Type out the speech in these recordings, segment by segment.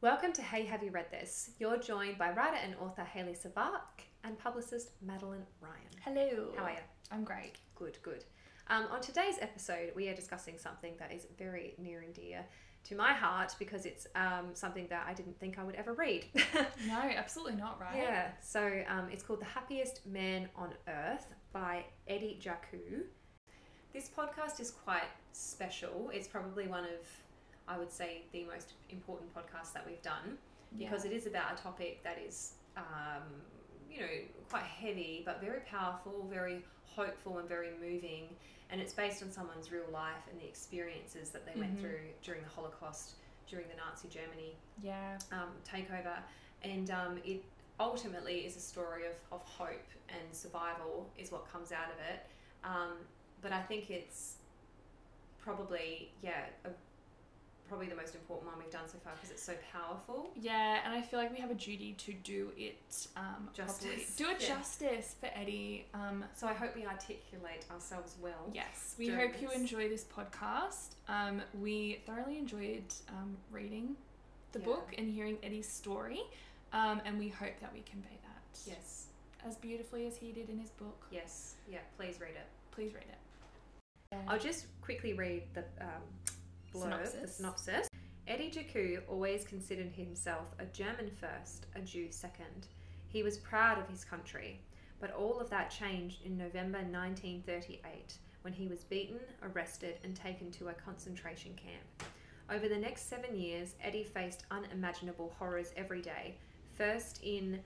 Welcome to Hey, Have You Read This? You're joined by writer and author Hayley Savak and publicist Madeline Ryan. Hello. How are you? I'm great. Good, good. On today's episode, we are discussing something that is very near and dear to my heart because it's something that I didn't think I would ever read. No, absolutely not, right? Yeah, so it's called The Happiest Man on Earth by Eddie Jaku. This podcast is quite special. It's probably one of, I would say, the most important podcasts that we've done because it is about a topic that is, quite heavy but very powerful, very hopeful and very moving, and it's based on someone's real life and the experiences that they went through during the Holocaust, during the Nazi Germany takeover, and it ultimately is a story of hope and survival is what comes out of it, but I think it's probably probably the most important one we've done so far because it's so powerful. Yeah, and I feel like we have a duty to do it Justice. Justice for Eddie. So I hope we articulate ourselves well. Yes, we hope you enjoy this podcast. We thoroughly enjoyed reading the book and hearing Eddie's story, and we hope that we convey that. Yes. As beautifully as he did in his book. Yes. Yeah, please read it. Please read it. I'll just quickly read the the synopsis. Eddie Jaku always considered himself a German first, a Jew second. He was proud of his country, but all of that changed in November 1938 when he was beaten, arrested, and taken to a concentration camp. Over the next 7 years, Eddie faced unimaginable horrors every day. First in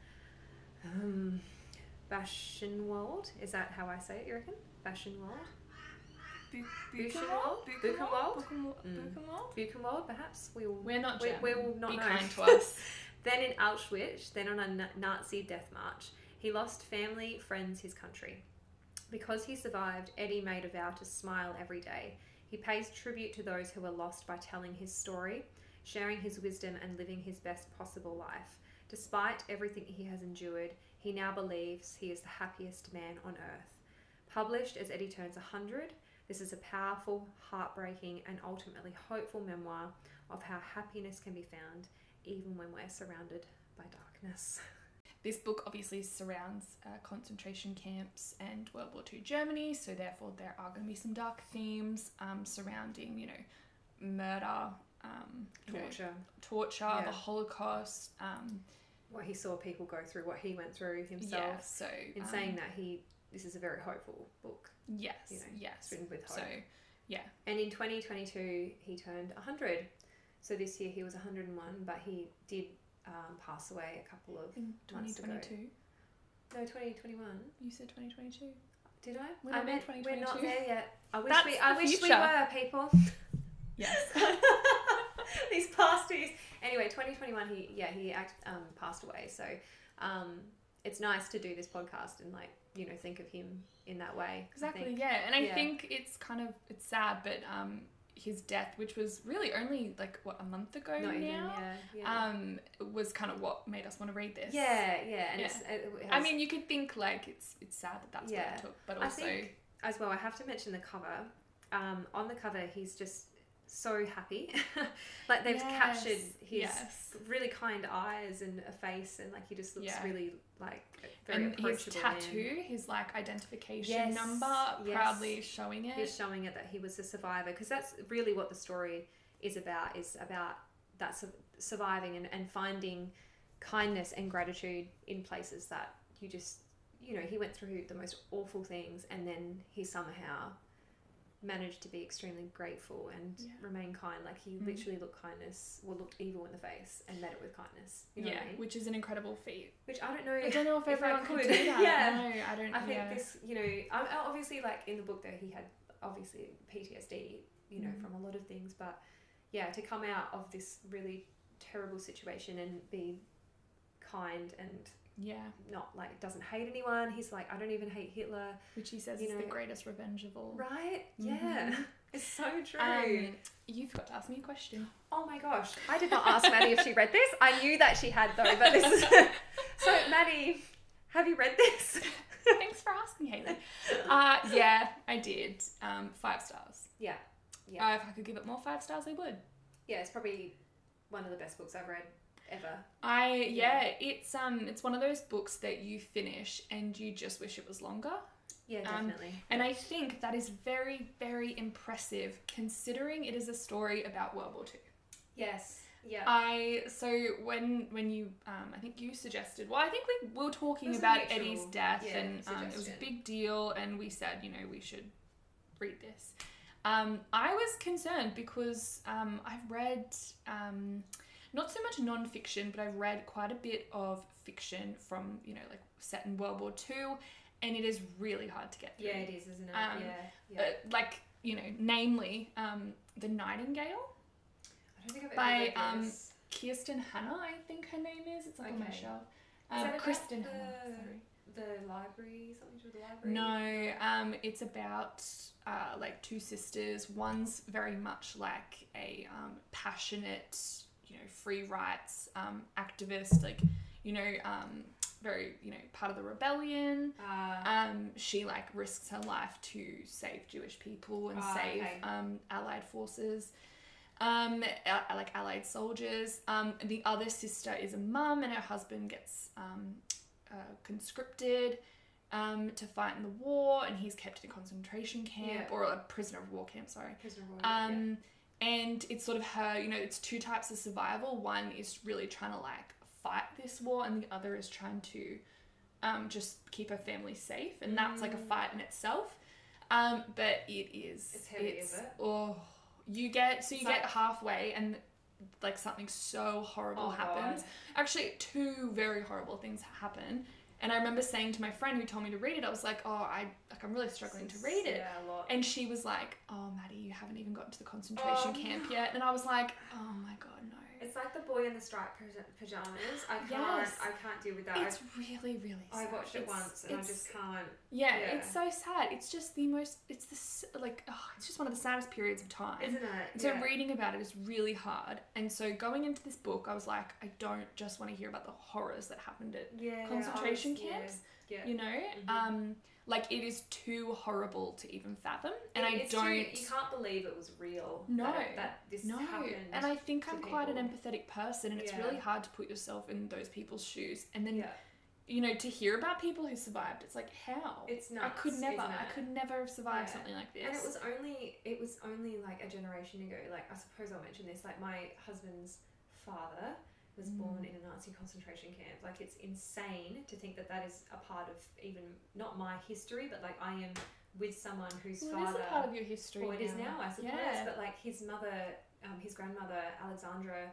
Buchenwald, is that how I say it, you reckon? Buchenwald? Buchenwald, perhaps. We're not German. We will not Be know. kind to us. Then in Auschwitz, then on a Nazi death march. He lost family, friends, his country. Because he survived, Eddie made a vow to smile every day. He pays tribute to those who were lost by telling his story, sharing his wisdom and living his best possible life. Despite everything he has endured, he now believes he is the happiest man on earth. Published as Eddie turns 100, this is a powerful, heartbreaking, and ultimately hopeful memoir of how happiness can be found even when we're surrounded by darkness. This book obviously surrounds concentration camps and World War II Germany, so therefore there are going to be some dark themes surrounding, murder, torture, the Holocaust. What he saw people go through, what he went through himself. Yeah, so in saying that this is a very hopeful book. Yes, yes. It's written with hope. So, yeah. And in 2022, he turned 100. So this year he was 101, but he did pass away a couple of months ago. 2022? No, 2021. You said 2022. Did I? We're not in 2022. We're not there yet. I wish we future. were, people. Yes. These past years. Anyway, 2021, he passed away. So it's nice to do this podcast and think of him in that way. Exactly, yeah. And I think it's sad, but his death, which was really only a month ago was kind of what made us want to read this. I mean, you could think it's sad that's what it took, but also I think, as well, I have to mention the cover. On the cover, he's just so happy. They've captured his really kind eyes and a face, and he just looks really very and approachable. His tattoo, his identification number, proudly showing it. He's showing it that he was a survivor, because that's really what the story is about that surviving and finding kindness and gratitude in places that you just, he went through the most awful things, and then he somehow managed to be extremely grateful and remain kind. He literally looked evil in the face and met it with kindness. You know what I mean? Which is an incredible feat. Which I don't know if everyone could do that. No, I don't. I think this, obviously, in the book though, he had obviously PTSD, from a lot of things, but to come out of this really terrible situation and be kind and not doesn't hate anyone. He's I don't even hate Hitler, which he says is the greatest revenge of all. Right? Yeah. It's so true. You forgot to ask me a question. Oh my gosh, I did not ask Maddie if she read this. I knew that she had though, but this is so Maddie, have you read this? Thanks for asking, Hayley. Yeah, I did. 5 stars. Yeah. If I could give it more 5 stars, I would. Yeah, it's probably one of the best books I've read ever. It's one of those books that you finish and you just wish it was longer. Yeah, definitely. And I think that is very, very impressive considering it is a story about World War II. Yes. Yeah. So when you, I think you suggested, well, I think we were talking about Eddie's death and it was a big deal and we said, we should read this. I was concerned because I've read not so much non-fiction, but I've read quite a bit of fiction from, like set in World War II, and it is really hard to get through. Yeah, it is, isn't it? Namely, The Nightingale. I don't think I've by ever read this. Kirsten Hanna, I think her name is. It's up on my shelf. Is that Kristen about Hanna, sorry. The library, something to do with the library? No, it's about two sisters. One's very much like a passionate, free rights activist, very, part of the rebellion. She risks her life to save Jewish people and save Allied forces. Allied soldiers. The other sister is a mum, and her husband gets conscripted to fight in the war, and he's kept in a concentration camp or a prisoner of war camp. Sorry. Prisoner of war. And it's sort of her. It's two types of survival. One is really trying to fight this war, and the other is trying to just keep her family safe, and that's a fight in itself. But it is. It's heavy, is it? Oh. You get halfway and something so horrible happens. God. Actually, two very horrible things happen. And I remember saying to my friend who told me to read it, I was like, I'm really struggling to read it. Yeah, a lot. And she was like, oh, Maddie, you haven't even gotten to the concentration camp yet. And I was like, oh my God, no. It's like The Boy in the Striped Pajamas. I can't deal with that. It's really, really sad. I watched it once and I just can't. Yeah, it's so sad. It's just it's just one of the saddest periods of time. Isn't it? So reading about it is really hard. And so going into this book, I was like, I don't just want to hear about the horrors that happened at concentration camps. Yeah. Mm-hmm. It is too horrible to even fathom, and you can't believe it was real. That this happened. And I think I'm quite an empathetic person, and it's really hard to put yourself in those people's shoes, and then to hear about people who survived. It's like, how? It's nuts. I could never have survived something like this. And it was only a generation ago. I suppose I'll mention this. My husband's father was born in a Nazi concentration camp. It's insane to think that is a part of even not my history, but I am with someone whose father. It is a part of your history. Well, it is now, I suppose. Yeah. But his mother, his grandmother Alexandra,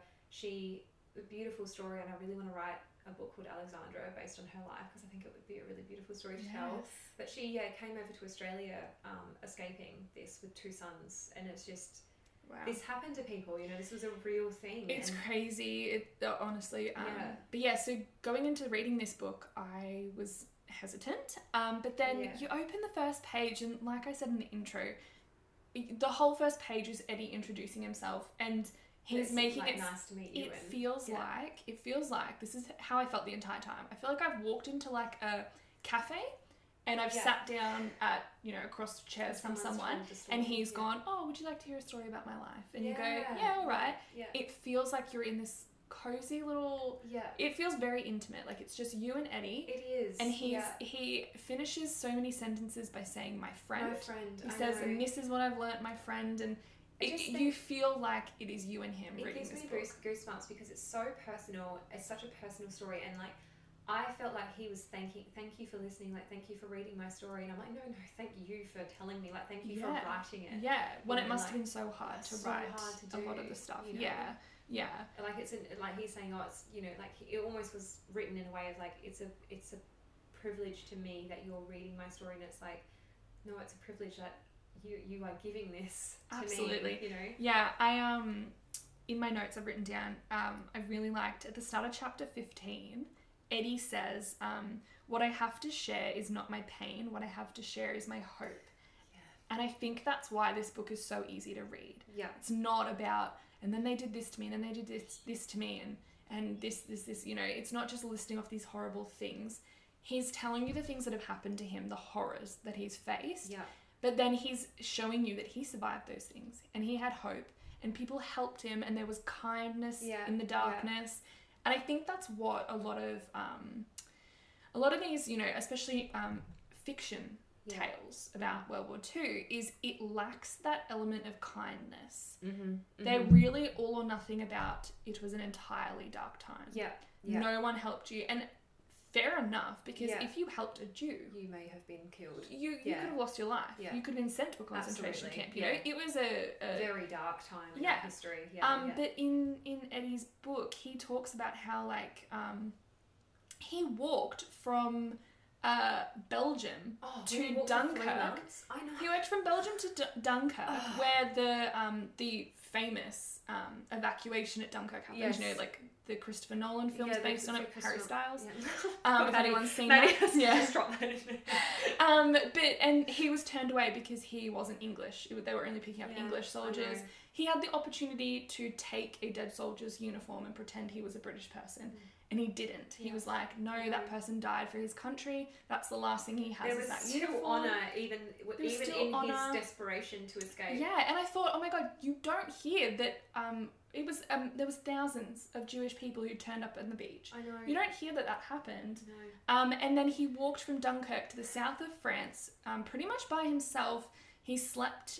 a beautiful story, and I really want to write a book called Alexandra based on her life because I think it would be a really beautiful story to tell. But she came over to Australia, escaping this with two sons, and it's just. Wow. This happened to people, this was a real thing. It's crazy, honestly. But so going into reading this book, I was hesitant. But then you open the first page, and like I said in the intro, the whole first page is Eddie introducing himself, and he's making it nice to meet you. It feels like this is how I felt the entire time. I feel like I've walked into a cafe. And I've sat down at, across chairs from someone, and he's gone, oh, would you like to hear a story about my life? And you go, yeah, all right. Yeah. It feels like you're in this cozy little... Yeah. It feels very intimate. It's just you and Eddie. It is. And he finishes so many sentences by saying, my friend. My friend. He says, and this is what I've learnt, my friend. And you feel like it is you and him reading this book. It gives me goosebumps because it's so personal. It's such a personal story. And, I felt like he was thank you for listening, thank you for reading my story. And I'm like, no, thank you for telling me, thank you for writing it. Yeah, when it must have been so hard to write a lot of the stuff. Yeah. It's he's saying, it's, it almost was written in a way of it's a privilege to me that you're reading my story. And it's no, it's a privilege that you are giving this to Absolutely. me, Yeah, I, in my notes I've written down, I really liked at the start of chapter 15, Eddie says, what I have to share is not my pain. What I have to share is my hope. Yeah. And I think that's why this book is so easy to read. Yeah. It's not about, and then they did this to me, and then they did this to me, and this, it's not just listing off these horrible things. He's telling you the things that have happened to him, the horrors that he's faced. Yeah. But then he's showing you that he survived those things, and he had hope, and people helped him, and there was kindness in the darkness. And I think that's what a lot of these, you know, especially fiction tales about World War II, is it lacks that element of kindness. They're really all or nothing about it was an entirely dark time. No one helped you. And fair enough, because if you helped a Jew, you may have been killed. You could have lost your life. You could have been sent to a concentration camp. You know, it was a very dark time in history. But in Eddie's book, he talks about how he walked from Belgium to Dunkirk. I know. He walked from Belgium to Dunkirk, where the famous evacuation at Dunkirk happened. You know, like the Christopher Nolan films based on it, Harry Styles. If anyone's seen that. And he was turned away because he wasn't English. They were only picking up English soldiers. He had the opportunity to take a dead soldier's uniform and pretend he was a British person. And he didn't. He was like, no, that person died for his country. That's the last thing he has is that uniform. There was honour, even in his desperation to escape. Yeah, and I thought, oh my God, you don't hear that there was thousands of Jewish people who turned up on the beach. I know. You don't hear that happened. No. And then he walked from Dunkirk to the south of France, pretty much by himself. He slept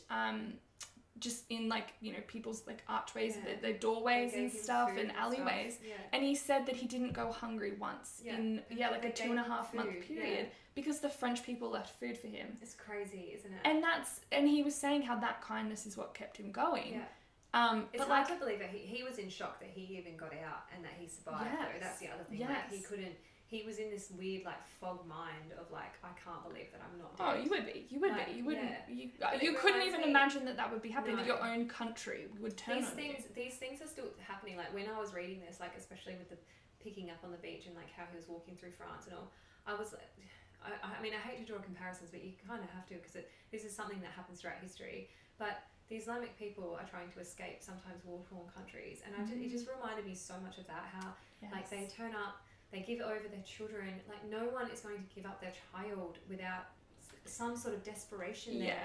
just in people's archways, the doorways and stuff, and alleyways. And he said that he didn't go hungry once in a 2.5 month period because the French people left food for him. It's crazy, isn't it? And he was saying how that kindness is what kept him going. It's hard to believe that he was in shock that he even got out and that he survived. Though that's the other thing. He couldn't. He was in this weird fog mind of I can't believe that I'm not dead. Oh, you would be. You wouldn't. You couldn't even imagine that would be happening. That your own country would turn on you. These things are still happening. When I was reading this, especially with the picking up on the beach and how he was walking through France and all, I was. I mean, I hate to draw comparisons, but you kind of have to because this is something that happens throughout history. But the Islamic people are trying to escape sometimes war-torn countries, and it just reminded me so much of that. How they turn up. They give over their children. No one is going to give up their child without some sort of desperation there.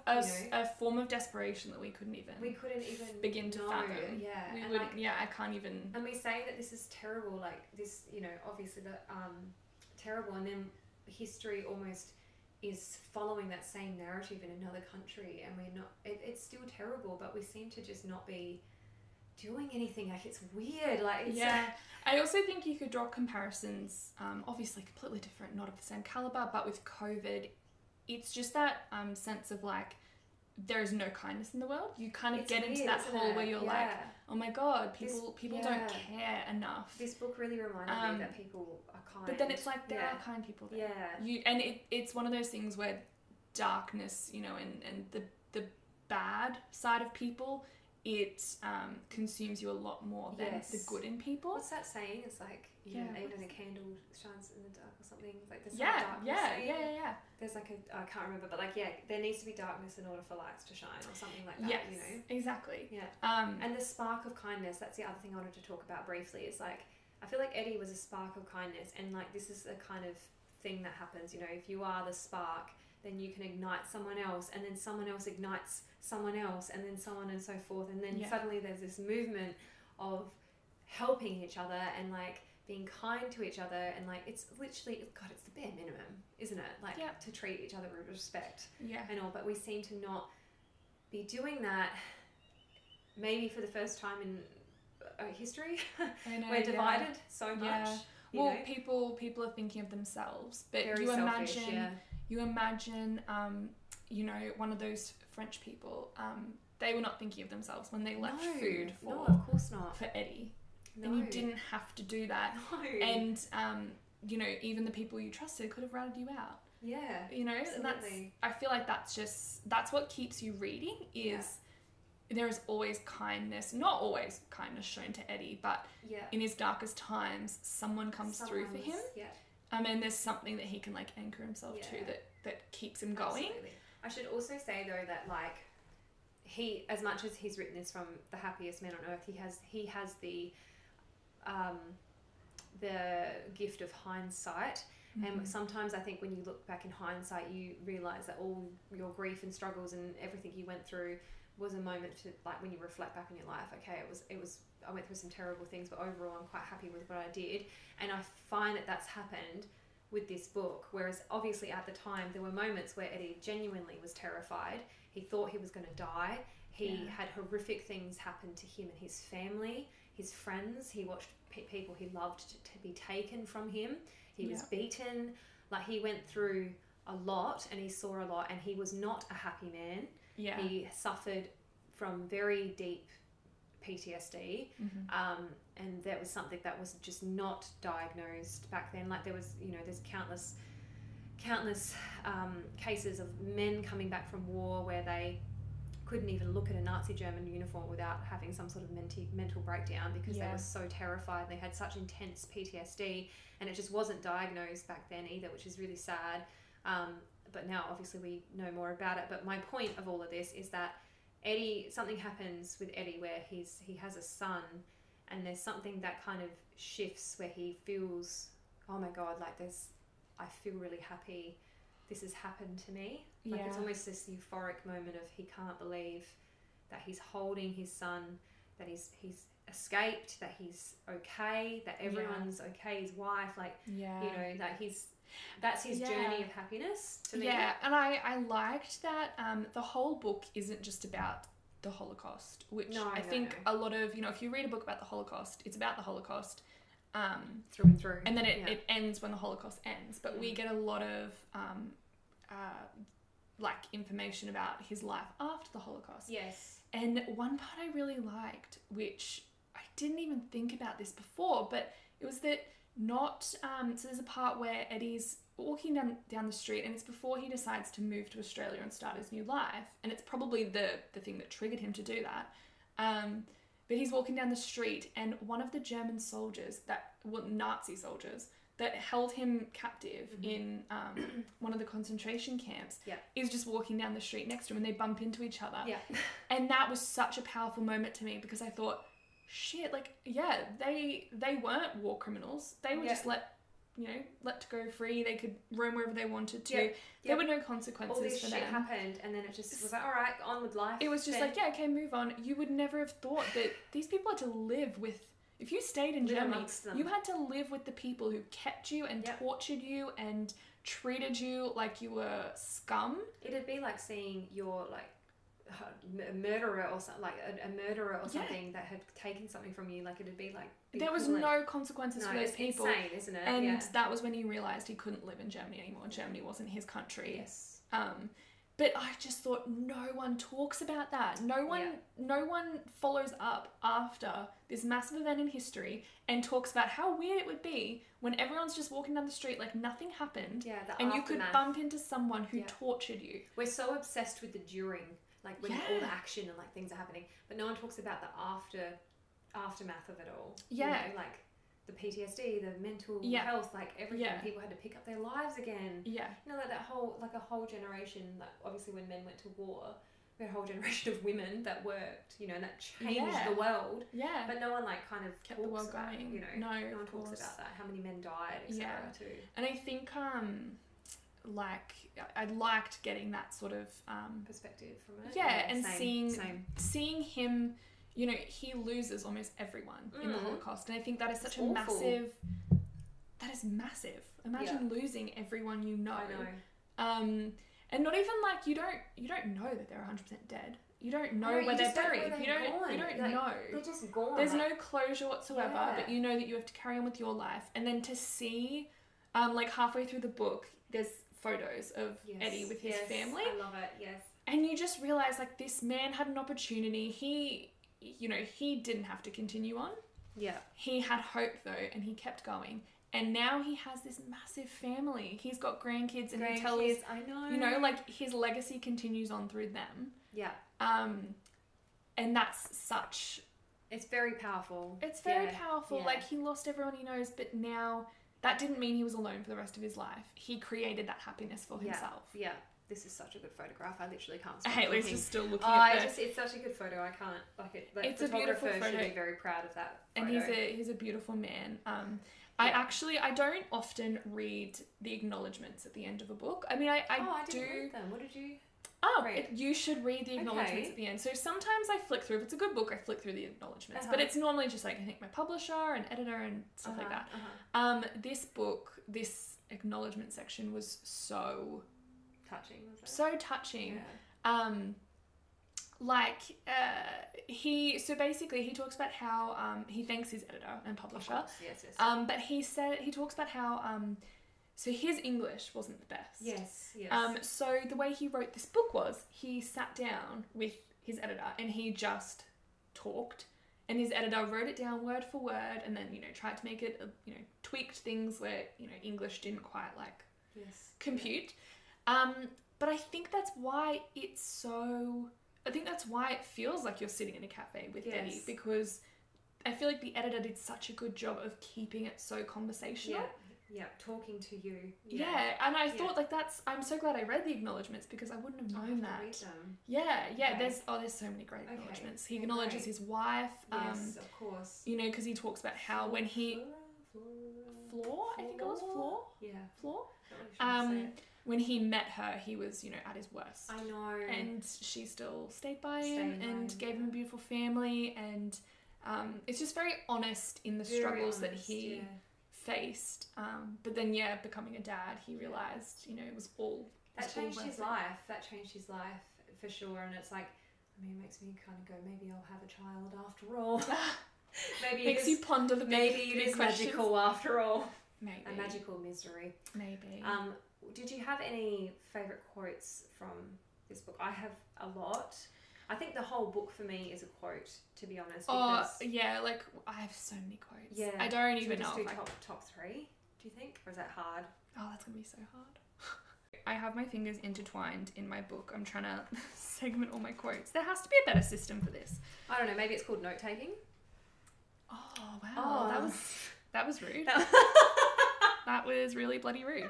A form of desperation that we couldn't even begin to fathom. I can't even. And we say that this is terrible. Obviously terrible, and then history almost is following that same narrative in another country, and we're not. It's still terrible, but we seem to just not be doing anything. It's weird. I also think you could draw comparisons, obviously completely different, not of the same caliber, but with COVID, it's just that sense of there is no kindness in the world. You kind of get into that hole where you're oh my God, people don't care enough. This book really reminded me that people are kind. But then it's there are kind people there. It's one of those things where darkness, and the bad side of people, it consumes you a lot more than the good in people. What's that saying? It's even a candle shines in the dark or something. There's There's I can't remember, but there needs to be darkness in order for lights to shine or something like that. Yes, exactly. And the spark of kindness. That's the other thing I wanted to talk about briefly. Is I feel like Eddie was a spark of kindness, and this is the kind of thing that happens. If you are the spark, then you can ignite someone else, and then someone else ignites someone else, and then so on and so forth, and then suddenly there's this movement of helping each other and being kind to each other, and it's literally it's the bare minimum, isn't it? To treat each other with respect and all, but we seem to not be doing that. Maybe for the first time in history, we're divided so much. People are thinking of themselves, but very selfish, you imagine, one of those French people, they were not thinking of themselves when they left food for, of course not. For Eddie. No. And you didn't have to do that. No. And, even the people you trusted could have ratted you out. Yeah. And I feel like that's what keeps you reading is there is always kindness, not always kindness shown to Eddie, but in his darkest times, someone comes through for him. Yeah. And there's something that he can anchor himself to that keeps him going. Absolutely. I should also say though that he, as much as he's written this from the happiest man on earth, he has the gift of hindsight. And sometimes I think when you look back in hindsight, you realise that all your grief and struggles and everything you went through was a moment to, like, when you reflect back on your life, okay, it was I went through some terrible things, but overall I'm quite happy with what I did. And I find that that's happened with this book, whereas obviously at the time there were moments where Eddie genuinely was terrified. He thought he was going to die. He had horrific things happen to him and his family, his friends. He watched people he loved to be taken from him. He was beaten. Like, he went through a lot and he saw a lot, and he was not a happy man. Yeah. He suffered from very deep PTSD, and that was something that was just not diagnosed back then. Like, there was, there's countless cases of men coming back from war where they couldn't even look at a Nazi German uniform without having some sort of mental breakdown, because they were so terrified. They had such intense PTSD, and it just wasn't diagnosed back then either, which is really sad. But now obviously we know more about it. But my point of all of this is that something happens with Eddie where he has a son, and there's something that kind of shifts where he feels, oh my God, like I feel really happy. This has happened to me. Like, it's almost this euphoric moment of he can't believe that he's holding his son, that he's escaped, that he's okay, that everyone's okay, his wife, like, that that's his journey of happiness to me. Yeah, and I liked that the whole book isn't just about the Holocaust, which I think a lot of, if you read a book about the Holocaust, it's about the Holocaust. Through and through. And then it ends when the Holocaust ends. But we get a lot of information about his life after the Holocaust. Yes. And one part I really liked, which I didn't even think about this before, but it was that so there's a part where Eddie's walking down the street, and it's before he decides to move to Australia and start his new life, and it's probably the thing that triggered him to do that. But he's walking down the street, and one of the German soldiers, Nazi soldiers, that held him captive in one of the concentration camps, is just walking down the street next to him, and they bump into each other. Yeah. And that was such a powerful moment to me, because I thought, shit, like, they weren't war criminals. They were just let to go free. They could roam wherever they wanted to. There were no consequences for them. All this shit them. happened, and then it just was like, all right, on with life. It was just okay, move on. You would never have thought that these people had to live with. If you stayed in Germany, you had to live with the people who kept you and tortured you and treated you like you were scum. It'd be like seeing your a murderer or something, like a murderer or something that had taken something from you. Like, it'd be like there was no consequences for those people. Insane, isn't it? And that was when he realized he couldn't live in Germany anymore. Germany wasn't his country. Yes. But I just thought no one talks about that. No one follows up after this massive event in history and talks about how weird it would be when everyone's just walking down the street like nothing happened. Yeah, and you could bump into someone who tortured you. We're so obsessed with the during, like when all the action and like things are happening, but no one talks about the aftermath of it all. Yeah. Like the PTSD, the mental health, like everything. People had to pick up their lives again. Yeah. Like that whole, like a whole generation, like obviously when men went to war, we had a whole generation of women that worked, and that changed the world. Yeah. But no one kind of kept the world going. No one talks about that, how many men died, etc. too. And I think I liked getting that sort of perspective from it. Yeah, and seeing him. He loses almost everyone in the Holocaust, and I think that is such a massive. That is massive. Imagine losing everyone you know. I know. And not even you don't know that they're 100% dead. You don't know where they're buried. You don't know. They're just gone. There's no closure whatsoever. But you know that you have to carry on with your life, and then to see, halfway through the book, there's photos of Eddie with his family. I love it. Yes. And you just realize this man had an opportunity. He didn't have to continue on. Yeah. He had hope though, and he kept going. And now he has this massive family. He's got grandkids, and he tells, I know. His legacy continues on through them. Yeah. And that's such. It's very powerful. It's very powerful. Yeah. He lost everyone he knows, but now that didn't mean he was alone for the rest of his life. He created that happiness for himself. Yeah. This is such a good photograph. I literally can't stop looking. Lisa's still looking at it. It's such a good photo. I can't it. It's a beautiful photo. Should be very proud of that photo. And he's a beautiful man. I don't often read the acknowledgements at the end of a book. I mean, I do. I didn't read them. What did you? You should read the acknowledgements at the end. So sometimes I flick through, if it's a good book, I flick through the acknowledgements. But it's normally just like, I think my publisher and editor and stuff like that. This book, this acknowledgement section was so touching, was it? So touching. So basically he talks about how he thanks his editor and publisher. Of course. Yes. But he talks about how so his English wasn't the best. Yes. So the way he wrote this book was he sat down with his editor and he just talked, and his editor wrote it down word for word, and then tried to make it tweaked things where English didn't quite compute. But I think that's why it feels like you're sitting in a cafe with Eddie, because I feel like the editor did such a good job of keeping it so conversational. Yeah, talking to you. Yeah, and I thought I'm so glad I read the acknowledgements, because I wouldn't have known that. Read them. Yeah. Okay. There's so many great acknowledgements. He acknowledges his wife. Yes, of course. Because he talks about how when he Floor, I think it was Floor. Yeah. Floor. When he met her, he was, at his worst. I know. And she still stayed by him and gave him a beautiful family, and it's just very honest in the struggles that he faced. But then, becoming a dad, he realised, it was all... That changed his life. That changed his life, for sure. And it's like, it makes me kind of go, maybe I'll have a child after all. Maybe makes you ponder the big maybe it is magical after all. Maybe. A magical misery. Maybe. Did you have any favourite quotes from this book? I have a lot. I think the whole book for me is a quote, to be honest. Because I have so many quotes. Yeah. I don't even know. Do top three, do you think? Or is that hard? Oh, that's going to be so hard. I have my fingers intertwined in my book. I'm trying to segment all my quotes. There has to be a better system for this. I don't know. Maybe it's called note-taking. Oh, wow. That was rude. That was really bloody rude.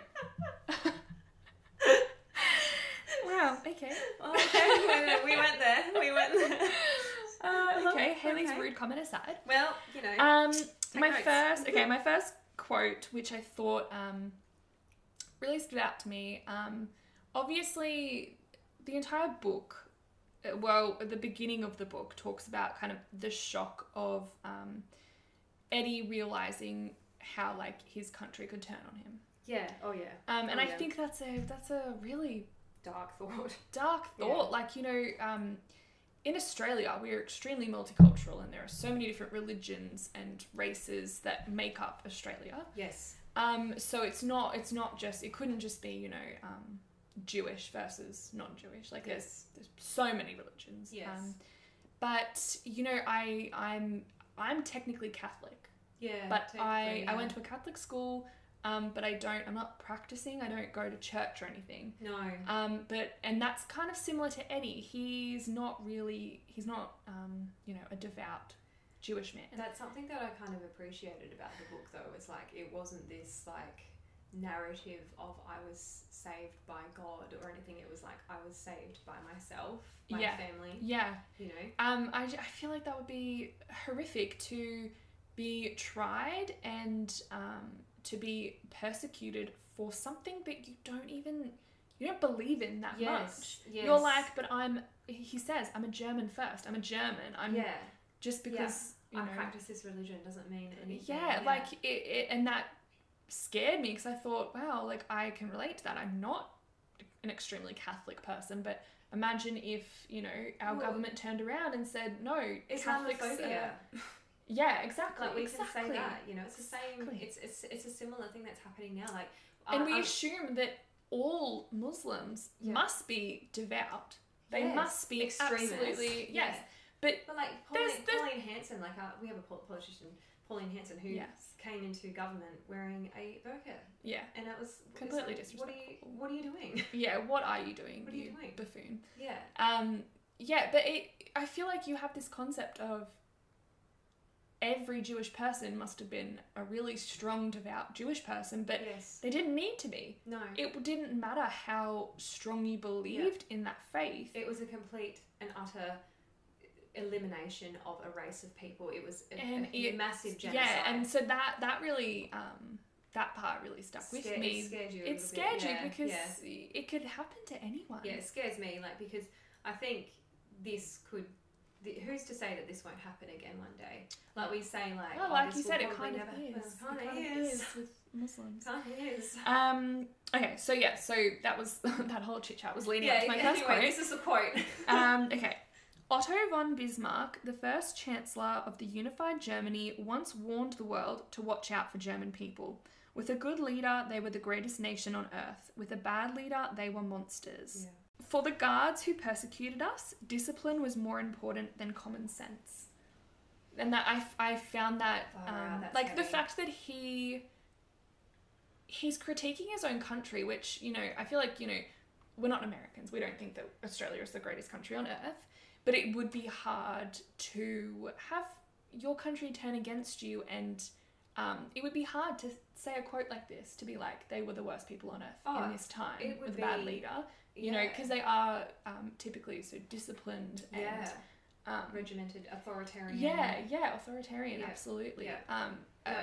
Wow, okay. Okay, we went there. Okay, Haley's rude comment aside. Well, my first quote, which I thought really stood out to me, obviously the entire book, the beginning of the book talks about kind of the shock of Eddie realising how his country could turn on him. Yeah. Oh yeah. I think that's a really dark thought. Yeah. In Australia, we are extremely multicultural, and there are so many different religions and races that make up Australia. Yes. So it's not just, it couldn't just be, Jewish versus non-Jewish. There's so many religions. Yes. But I'm technically Catholic. Yeah. But I went to a Catholic school. But I'm not practicing. I don't go to church or anything. No. And that's kind of similar to Eddie. He's not a devout Jewish man. That's something that I kind of appreciated about the book, though. It's it wasn't this narrative of I was saved by God or anything. It was I was saved by myself, my family. Yeah. I feel like that would be horrific, to be tried and to be persecuted for something that you don't believe in that much. Yes. You're he says, I'm a German first. I'm a German. Just because I practice this religion doesn't mean anything. Yeah. And that scared me, because I thought, wow, I can relate to that. I'm not an extremely Catholic person, but imagine if, our government turned around and said, no, Catholics are... Yeah, exactly. We can say that, it's the same. It's a similar thing that's happening now. And we assume that all Muslims must be devout. They must be absolutely yes. But Pauline Hanson, we have a politician, Pauline Hanson, who came into government wearing a burqa. Yeah, and it was completely disrespectful. What are you doing? Yeah, what are you doing? What are you doing, buffoon? Yeah. But I feel like you have this concept of every Jewish person must have been a really strong, devout Jewish person, but they didn't need to be. No. It didn't matter how strong you believed in that faith. It was a complete and utter elimination of a race of people. It was a massive genocide. Yeah, and so that really that part really stuck with me. It scared you because it could happen to anyone. Yeah, it scares me, like, because I think this could. Who's to say that this won't happen again one day? Like we say, like, like you said, it kind of is. Kind of is with Muslims. Kind of is. Okay, so that was that whole chit chat was leading up to my first quote. This is the quote. Okay. Otto von Bismarck, the first Chancellor of the unified Germany, once warned the world to watch out for German people. With a good leader, they were the greatest nation on earth. With a bad leader, they were monsters. Yeah. For the guards who persecuted us, discipline was more important than common sense. And that I found that, like, heavy. The fact that he's critiquing his own country, which, you know, I feel like, you know, we're not Americans. We don't think that Australia is the greatest country on earth. But it would be hard to have your country turn against you, and it would be hard to say a quote like this, to be like, they were the worst people on earth in this time with a bad leader. You know, because they are typically so disciplined and regimented, authoritarian. Authoritarian, absolutely. Yeah. No,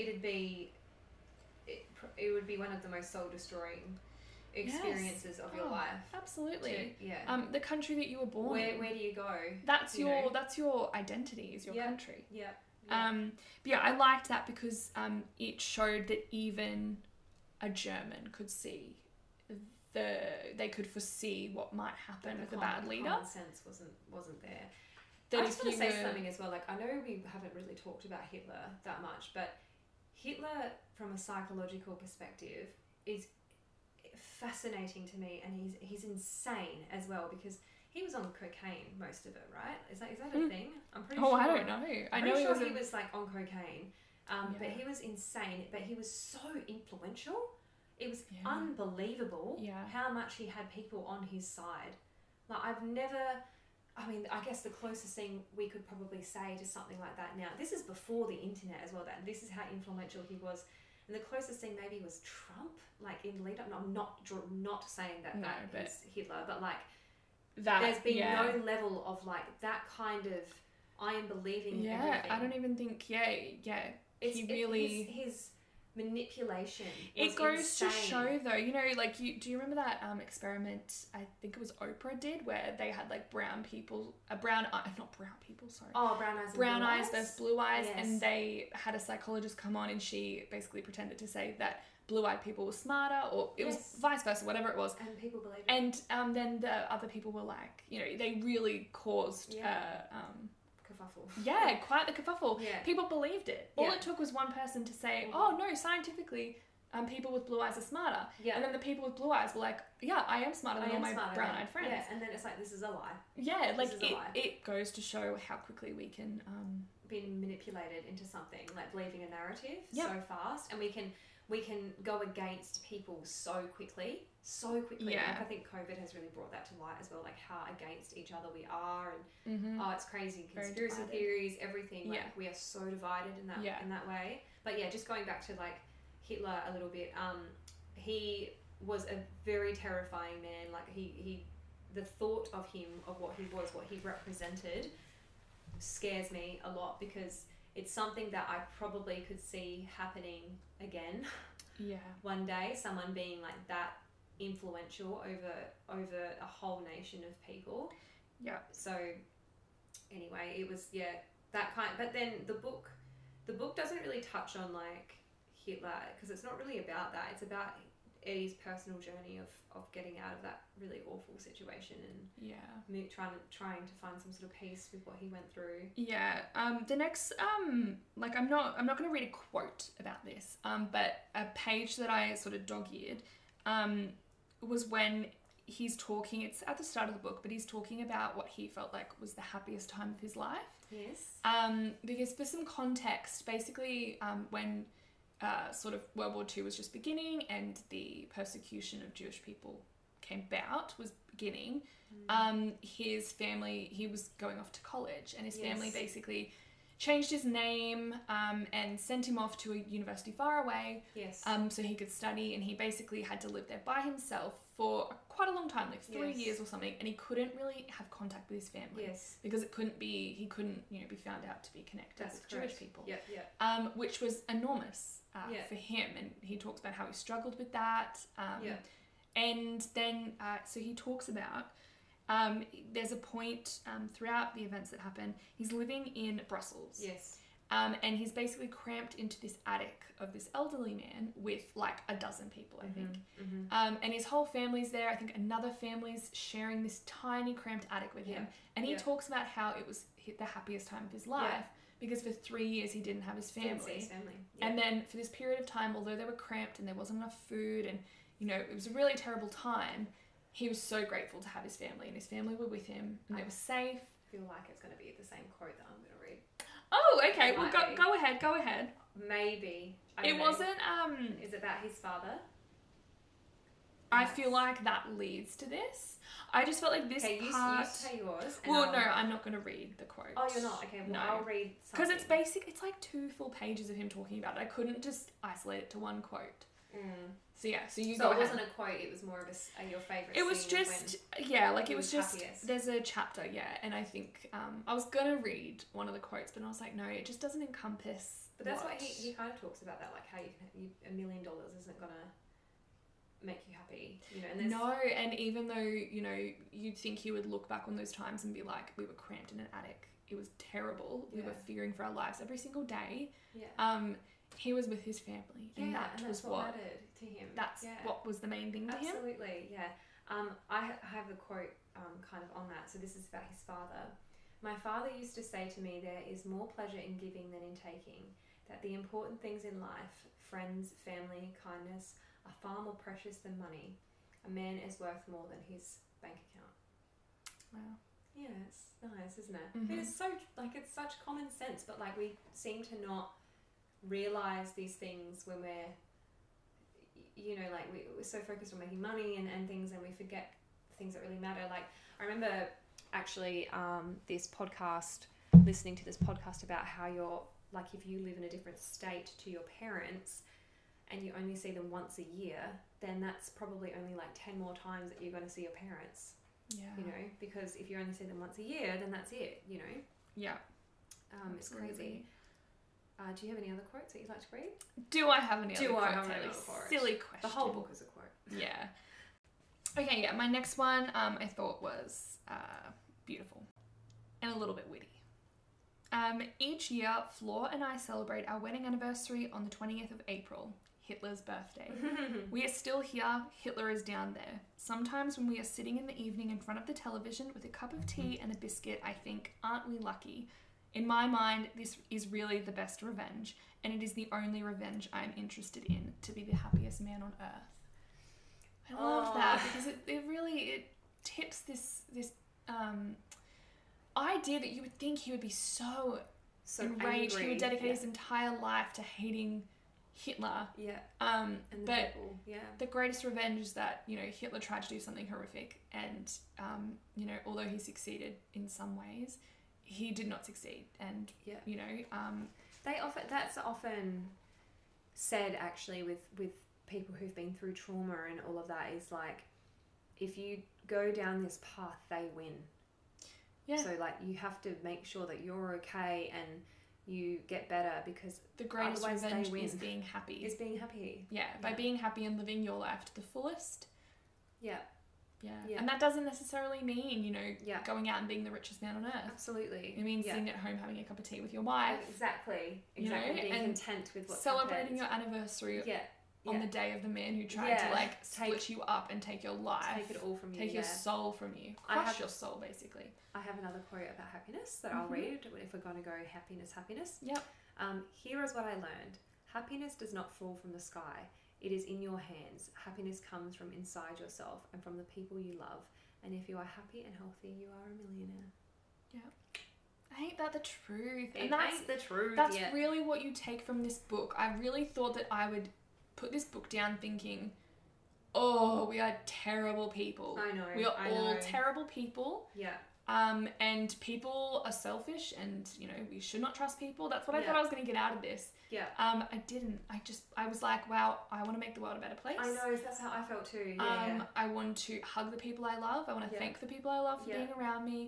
it would be one of the most soul-destroying experiences of your life. Absolutely. The country that you were born in. Where do you go? That's your identity, is your country. Yeah. But I liked that because it showed that even a German could see they could foresee what might happen with a bad leader. Common sense wasn't there. I just want to say something as well. Like, I know we haven't really talked about Hitler that much, but Hitler, from a psychological perspective, is fascinating to me, and he's insane as well, because he was on cocaine most of it, right? Is that a thing? I'm pretty sure. I don't know. I know he was like on cocaine, but he was insane. But he was so influential. It was unbelievable how much he had people on his side. Like, I guess the closest thing we could probably say to something like that now, this is before the internet as well, that this is how influential he was. And the closest thing maybe was Trump, like, in lead up. No, I'm not saying that is Hitler, but like, there's been no level of like that kind of I am believing everything. I don't even think his manipulation it goes insane. To show, though, you know, like, do you remember that experiment I think it was Oprah did, where they had like brown eyes versus blue eyes, and they had a psychologist come on, and she basically pretended to say that blue-eyed people were smarter, or it was vice versa, whatever it was, and people believed it. And then the other people were like, you know, they really caused kerfuffle. Quite the kerfuffle. People believed it. All it took was one person to say, oh no, scientifically people with blue eyes are smarter. And then the people with blue eyes were like, I am smarter than all my brown-eyed friends. And then it's like, this is a lie. It goes to show how quickly we can be manipulated into something, like believing a narrative so fast, and we can go against people so quickly. Like, I think COVID has really brought that to light as well, like how against each other we are, and it's crazy, conspiracy theories, everything. Like, we are so divided in that way. But just going back to like Hitler a little bit, he was a very terrifying man. Like, he the thought of him, of what he was, what he represented, scares me a lot, because it's something that I probably could see happening again. One day, someone being like that influential over a whole nation of people. So anyway, it was that kind. But then the book doesn't really touch on like Hitler, because it's not really about that. It's about Eddie's personal journey of getting out of that really awful situation, and trying to find some sort of peace with what he went through. The next like, I'm not going to read a quote about this, but a page that I sort of dog-eared was when he's talking. It's at the start of the book, but he's talking about what he felt like was the happiest time of his life. Because for some context, basically when sort of World War II was just beginning and the persecution of Jewish people was beginning, his family, he was going off to college, and his family basically changed his name and sent him off to a university far away so he could study, and he basically had to live there by himself for quite a long time, like 3 years or something, and he couldn't really have contact with his family because he couldn't be found out to be connected with Jewish people, which was enormous. for him, and he talks about how he struggled with that. And then, so he talks about, there's a point throughout the events that happen, he's living in Brussels. Yes. And he's basically cramped into this attic of this elderly man with like a dozen people, I think. And his whole family's there. I think another family's sharing this tiny cramped attic with him. And he talks about how it was the happiest time of his life because for 3 years he didn't have his family. And then for this period of time, although they were cramped and there wasn't enough food and, you know, it was a really terrible time, he was so grateful to have his family, and his family were with him and they were safe. I feel like it's going to be the same quote that I'm going to read. Oh, okay. Well, go ahead. Maybe. It wasn't, Is it about his father? I feel like that leads to this. I just felt like this part... you say yours. Well, no, I'm not going to read the quote. Oh, you're not? Okay, well, no. I'll read something. Because it's like 2 full pages of him talking about it. I couldn't just isolate it to one quote. So yeah, so you go ahead. So it wasn't a quote, it was more of your favourite It was just, it was just, happiest. There's a chapter, and I think, I was going to read one of the quotes, but I was like, no, it just doesn't encompass. But that's what he kind of talks about, that, like how $1 million isn't going to make you happy, you know. And no, and even though, you know, you'd think he would look back on those times and be like, we were cramped in an attic, it was terrible, we were fearing for our lives every single day. He was with his family, and that was what mattered to him. That's what was the main thing to him. Absolutely, yeah. I have a quote kind of on that. So this is about his father. My father used to say to me, there is more pleasure in giving than in taking, that the important things in life, friends, family, kindness, are far more precious than money. A man is worth more than his bank account. Wow. Yeah, it's nice, isn't it? It is so, like, it's such common sense, but like we seem to not realize these things when we're, you know, like we're so focused on making money and things, and we forget things that really matter. Like I remember actually listening to this podcast about how you're, like, if you live in a different state to your parents and you only see them once a year, then that's probably only like 10 more times that you're going to see your parents. You know, because if you only see them once a year, then that's it, you know. It's crazy. Do you have any other quotes that you'd like to read? Do I have any other quotes? Do I have any other quotes? Silly question. The whole book is a quote. Yeah. Okay, yeah. My next one I thought was beautiful and a little bit witty. Each year, Flor and I celebrate our wedding anniversary on the 20th of April, Hitler's birthday. We are still here. Hitler is down there. Sometimes when we are sitting in the evening in front of the television with a cup of tea and a biscuit, I think, aren't we lucky? In my mind, this is really the best revenge, and it is the only revenge I'm interested in, to be the happiest man on earth. I love that, because it tips this idea that you would think he would be so enraged. Angry. He would dedicate his entire life to hating Hitler. But the greatest revenge is that, you know, Hitler tried to do something horrific, and you know, although he succeeded in some ways, he did not succeed. And you know, that's often said actually with people who've been through trauma and all of that, is like, if you go down this path, they win. So like, you have to make sure that you're okay and you get better, because the greatest revenge is being happy. By being happy and living your life to the fullest. Yeah. And that doesn't necessarily mean, you know, going out and being the richest man on earth. Absolutely. It means sitting at home having a cup of tea with your wife. Exactly. You know, being content with what's celebrating your anniversary on the day of the man who tried to, like, split you up and take your life. Take it all from you. Take your soul from you. Crush your soul, basically. I have another quote about happiness that I'll read if we're going to go happiness. Here is what I learned. Happiness does not fall from the sky. It is in your hands. Happiness comes from inside yourself and from the people you love. And if you are happy and healthy, you are a millionaire. Ain't that the truth? And that's the truth. That's really what you take from this book. I really thought that I would put this book down thinking, oh, we are terrible people. I know. We are all terrible people. Yeah. And people are selfish, and, you know, we should not trust people. That's what I thought I was going to get out of this. Yeah. I didn't. I was like, wow, I want to make the world a better place. I know, that's how I felt too. I want to hug the people I love. I want to thank the people I love for being around me.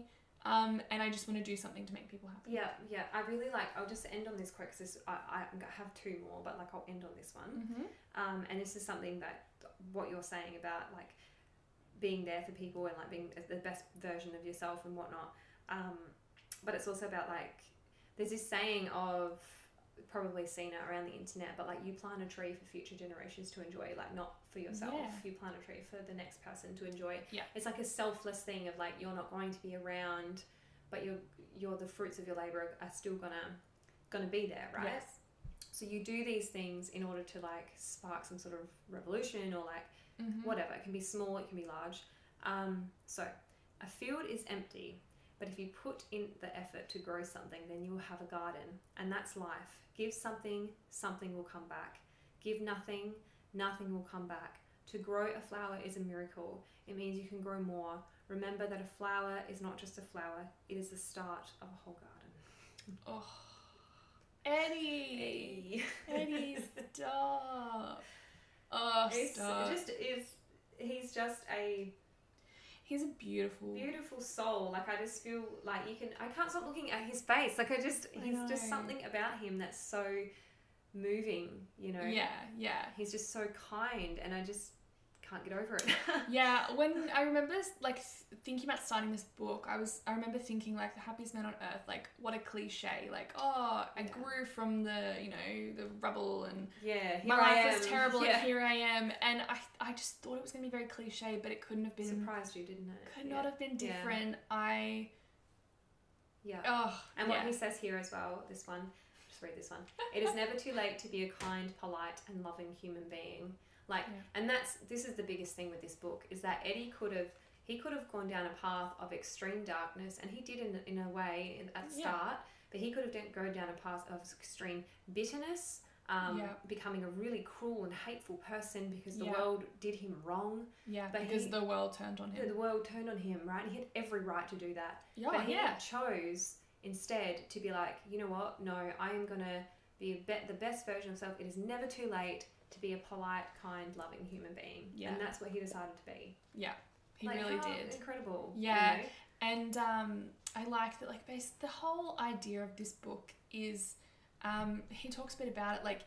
And I just want to do something to make people happy. Yeah. I really like, I'll just end on this quote because I have two more, but like I'll end on this one. And this is something that what you're saying about like being there for people and like being the best version of yourself and whatnot. But it's also about like, there's this saying of, probably seen it around the internet, but like you plant a tree for future generations to enjoy, like not for yourself. You plant a tree for the next person to enjoy. It's like a selfless thing of like, you're not going to be around, but you're the fruits of your labor are still gonna be there, right? Yes. So you do these things in order to like spark some sort of revolution or like whatever. It can be small, it can be large. So a field is empty, but if you put in the effort to grow something, then you will have a garden. And that's life. Give something, something will come back. Give nothing, nothing will come back. To grow a flower is a miracle. It means you can grow more. Remember that a flower is not just a flower. It is the start of a whole garden. Oh, Eddie, stop. Oh, stop. He's just a... He's a beautiful soul. Like I just feel like I can't stop looking at his face. Like he's just something about him that's so moving, you know? Yeah. He's just so kind and I just can't get over it. Yeah, when I remember like thinking about starting this book, I remember thinking like the happiest man on earth, like what a cliche, like I grew from the the rubble and my life was terrible and here I am, and I just thought it was gonna be very cliche, but it couldn't have been. Surprised you, didn't it? Could not have been different. What he says here as well, this one, just read this one. It is never too late to be a kind, polite, and loving human being. And this is the biggest thing with this book, is that Eddie could have gone down a path of extreme darkness, and he did in a way at the start, but he could have gone down a path of extreme bitterness, becoming a really cruel and hateful person because the world did him wrong. Because the world turned on him. The world turned on him, right? And he had every right to do that. But he chose instead to be like, you know what? No, I am going to be the best version of self. It is never too late to be a polite, kind, loving human being. And that's what he decided to be. He really did. Incredible. And I like that, like, the whole idea of this book is, he talks a bit about it, like,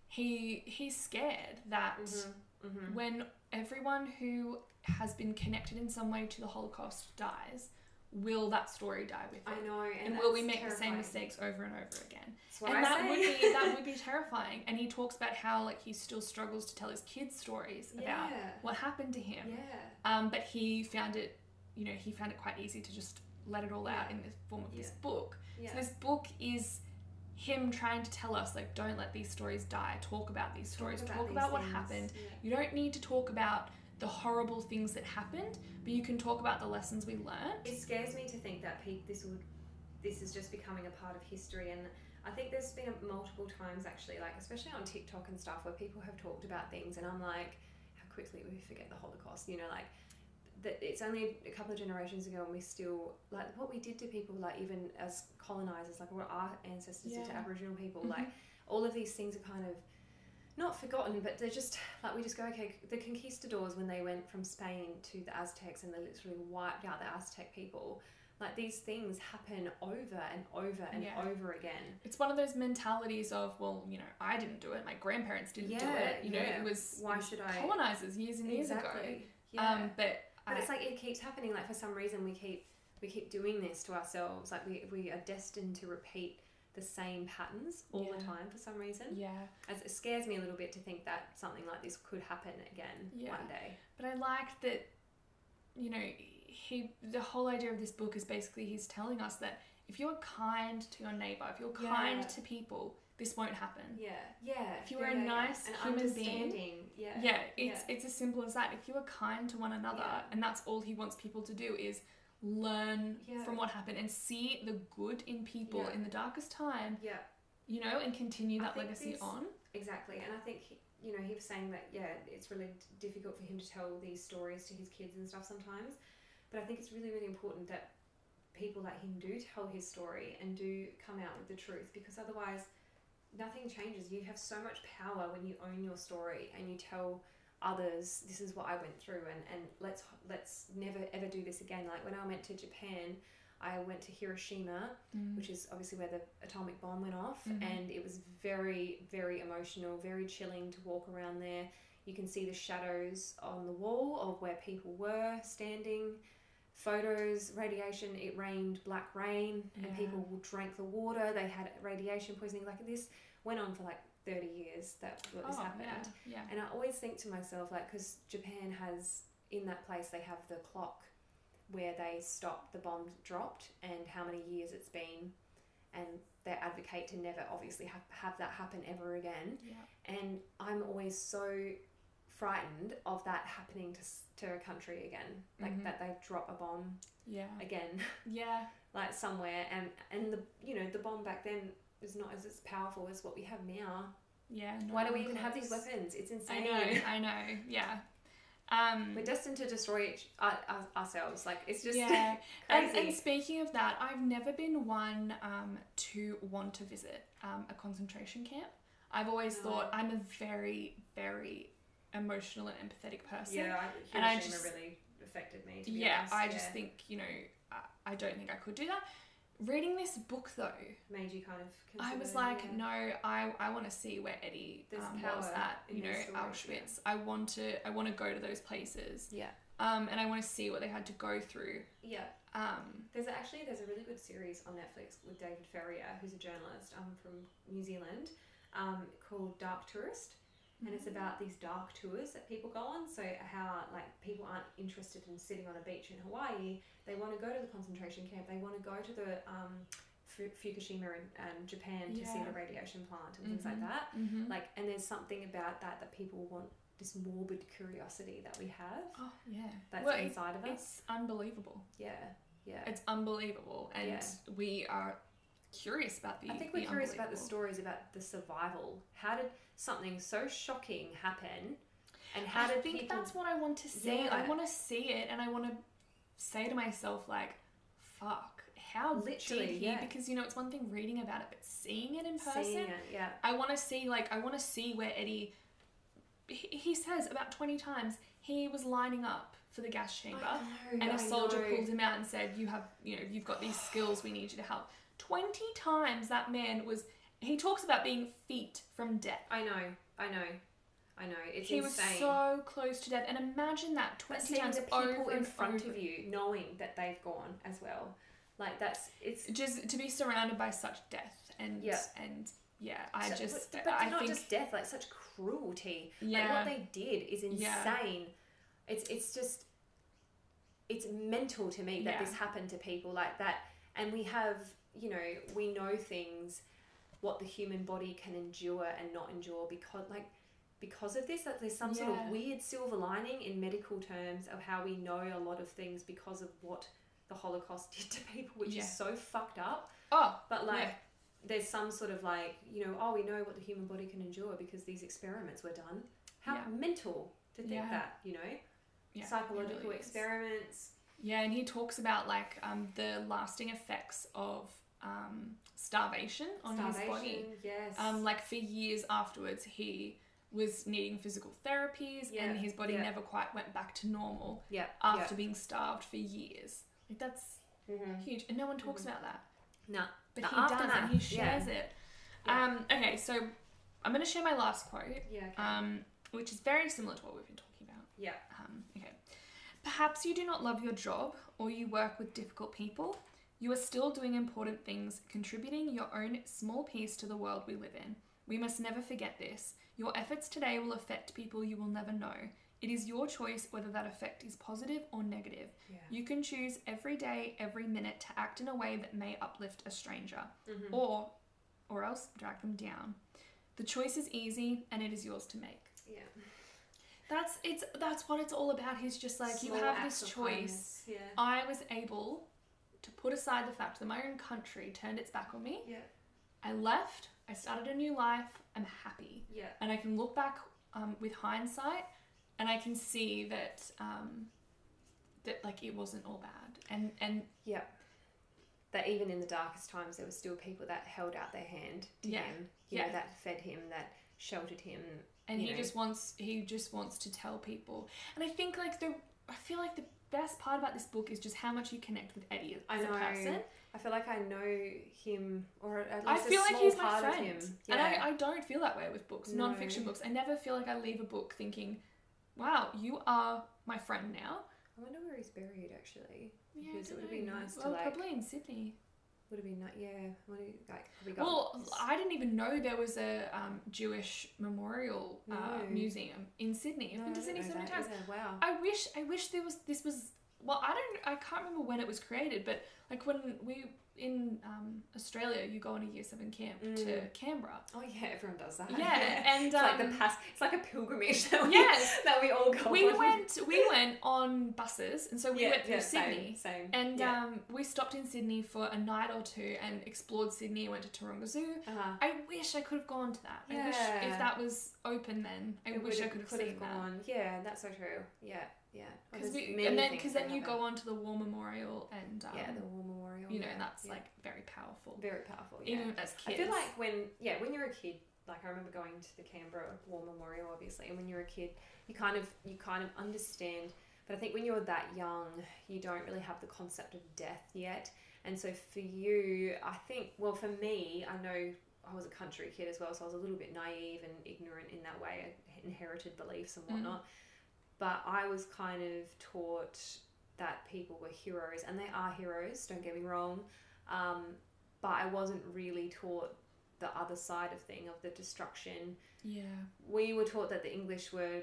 he's scared that when everyone who has been connected in some way to the Holocaust dies, will that story die with it? I know, and will we make the same mistakes over and over again? And that would be terrifying. And he talks about how like he still struggles to tell his kids stories about what happened to him. But he found it, quite easy to just let it all out in the form of this book. So this book is him trying to tell us, like, don't let these stories die. Talk about these stories. Talk about what happened. You don't need to talk about the horrible things that happened, but you can talk about the lessons we learned. It scares me to think that this is just becoming a part of history, and I think there's been multiple times actually, like especially on TikTok and stuff, where people have talked about things, and I'm like, how quickly we forget the Holocaust, like that it's only a couple of generations ago, and we still, like, what we did to people, like even as colonizers, like what our ancestors did to Aboriginal people, like all of these things are kind of not forgotten, but they're just like, we just go, okay, the conquistadors, when they went from Spain to the Aztecs and they literally wiped out the Aztec people, like these things happen over and over and over again. It's one of those mentalities of, well, I didn't do it, my grandparents didn't do it, it was, why should I? Colonizers years and years ago. But it's like it keeps happening, like for some reason we keep doing this to ourselves, like we are destined to repeat the same patterns all the time for some reason. As it scares me a little bit to think that something like this could happen again one day. But I like that, the whole idea of this book is basically he's telling us that if you're kind to your neighbour, if you're kind to people, this won't happen. If you are a nice human being, it's as simple as that. If you are kind to one another, and that's all he wants people to do is learn from what happened and see the good in people in the darkest time, and continue that legacy on. Exactly. And I think he was saying that it's really difficult for him to tell these stories to his kids and stuff sometimes, but I think it's really, really important that people like him do tell his story and do come out with the truth, because otherwise nothing changes. You have so much power when you own your story and you tell others, this is what I went through, and let's never ever do this again. Like when I went to Japan, I went to Hiroshima, which is obviously where the atomic bomb went off, and it was very, very emotional, very chilling to walk around there. You can see the shadows on the wall of where people were standing, photos, radiation, it rained black rain, and people drank the water, they had radiation poisoning. Like, this went on for like 30 years that this happened. And I always think to myself, like, because Japan has, in that place, they have the clock where they stopped the bomb dropped and how many years it's been, and they advocate to never obviously have that happen ever again. And I'm always so frightened of that happening to a country again, like that they drop a bomb again like somewhere, and the, you know, the bomb back then was not as powerful as what we have now. Why do we even have these weapons? It's insane. I know. We're destined to destroy ourselves. Like, it's just crazy. And speaking of that, I've never been one to want to visit a concentration camp. I've always thought I'm a very, very emotional and empathetic person. Hiroshima really affected me, to be honest. I just think, you know, I don't think I could do that. Reading this book, though, made you kind of consider, I was like, no, I want to see where Eddie was at, you know, Auschwitz. I want to go to those places. And I want to see what they had to go through. There's a really good series on Netflix with David Ferrier, who's a journalist from New Zealand, called Dark Tourist. And it's about these dark tours that people go on. So how, like, people aren't interested in sitting on a beach in Hawaii. They want to go to the concentration camp. They want to go to the Fukushima in Japan to see the radiation plant and things like that. Like, and there's something about that people want, this morbid curiosity that we have. That's inside of us. It's unbelievable. It's unbelievable. And we are curious about I think we're curious about the stories about the survival. How did something so shocking happen, and how did people... that's what I want to see. I want to see it, and I want to say to myself, like, fuck, how literally did he... Because, you know, it's one thing reading about it, but seeing it in person, I want to see where Eddie... He says about 20 times he was lining up for the gas chamber, and a soldier pulled him out and said, you've got these skills, we need you to help. 20 times that man was... He talks about being feet from death. I know. It's he insane. He was so close to death. And imagine that 20 times the people over in front of you, knowing that they've gone as well. Like, it's... Just to be surrounded by such death. And I not think... just death, like, such cruelty. Like, what they did is insane. It's just... It's mental to me that this happened to people like that. And we have... You know, we know things, what the human body can endure and not endure because of this. That there's some sort of weird silver lining in medical terms of how we know a lot of things because of what the Holocaust did to people, which is so fucked up. But there's some sort of, like, you know, we know what the human body can endure because these experiments were done. How mental to think that, you know, psychological really experiments. And he talks about, like, the lasting effects of starvation on his body. Like, for years afterwards, he was needing physical therapies, and his body never quite went back to normal after being starved for years. Like, that's huge, and no one talks about that. No, but he does, and he shares it. Okay, so I'm going to share my last quote, which is very similar to what we've been talking about. Okay. Perhaps you do not love your job, or you work with difficult people. You are still doing important things, contributing your own small piece to the world we live in. We must never forget this. Your efforts today will affect people you will never know. It is your choice whether that effect is positive or negative. You can choose every day, every minute to act in a way that may uplift a stranger, or else drag them down. The choice is easy, and it is yours to make. That's what it's all about. He's just like, you have this choice. I was able to put aside the fact that my own country turned its back on me. I left. I started a new life. I'm happy. And I can look back with hindsight, and I can see that that, like, it wasn't all bad. And that even in the darkest times, there were still people that held out their hand to him. You know, that fed him, that sheltered him. And he just wants to tell people. And I think, like, I feel like the best part about this book is just how much you connect with Eddie as a person. I feel like I know him, or at least I feel like he's my friend. Yeah. And I don't feel that way with books, non-fiction books. I never feel like I leave a book thinking, wow, you are my friend now. I wonder where he's buried, actually. Yeah, because it would be nice to probably in Sydney. Would have been nice, yeah. I didn't even know there was a Jewish memorial museum in Sydney. I've been to Sydney so many times. Either. Wow. I wish this was. Well, I can't remember when it was created, but like when we in Australia, you go on a year 7 camp to Canberra. Oh yeah, everyone does that. Yeah, and it's like it's like a pilgrimage that we all go on. We went on buses, and so we went through Sydney. Same. And we stopped in Sydney for a night or two and explored Sydney. Went to Taronga Zoo. I wish I could have gone to that. I wish if that was open then. I wish I could have seen that. Yeah, that's so true. Yeah. Because then you go on to the War Memorial and the War Memorial. You know, and that's like very powerful. Very powerful. Yeah. Even as kids. I feel like when you're a kid, like I remember going to the Canberra War Memorial, obviously, and when you're a kid, you kind of understand. But I think when you're that young, you don't really have the concept of death yet. And so for you, I think, well, for me, I know I was a country kid as well, so I was a little bit naive and ignorant in that way. I inherited beliefs and whatnot. But I was kind of taught that people were heroes, and they are heroes, don't get me wrong. But I wasn't really taught the other side of the destruction. Yeah. We were taught that the English were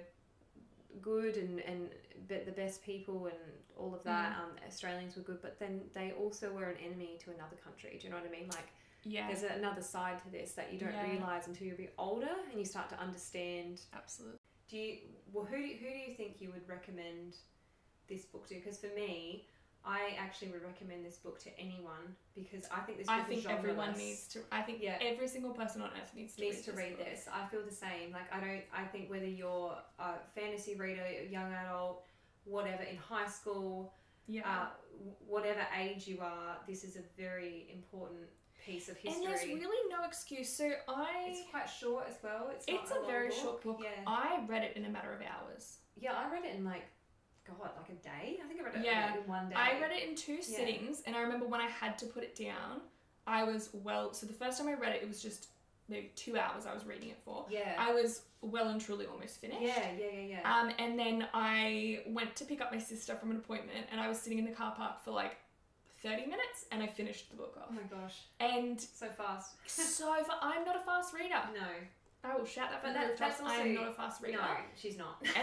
good and the best people and all of that. Australians were good, but then they also were an enemy to another country. Do you know what I mean? Like, there's another side to this that you don't realise until you're a bit older and you start to understand. Absolutely. Who do you think you would recommend this book to? Because for me, I actually would recommend this book to anyone because I think this book is genreless. Everyone needs to. I think every single person on earth needs to read this. I feel the same. Like I think whether you're a fantasy reader, a young adult, whatever, in high school, whatever age you are, this is a very important piece of history. And there's really no excuse. So it's quite short as well. It's a very short book. Yeah. I read it in a matter of hours. Yeah, I read it in like a day. I think I read it in one day. I read it in 2 sittings, and I remember when I had to put it down, I was so the first time I read it, it was just maybe 2 hours I was reading it for. Yeah. I was well and truly almost finished. Yeah. And then I went to pick up my sister from an appointment, and I was sitting in the car park for like 30 minutes, and I finished the book off. Oh my gosh. And so fast. I'm not a fast reader. No. I will shout that from the rooftops. I'm not a fast reader. No, she's not. And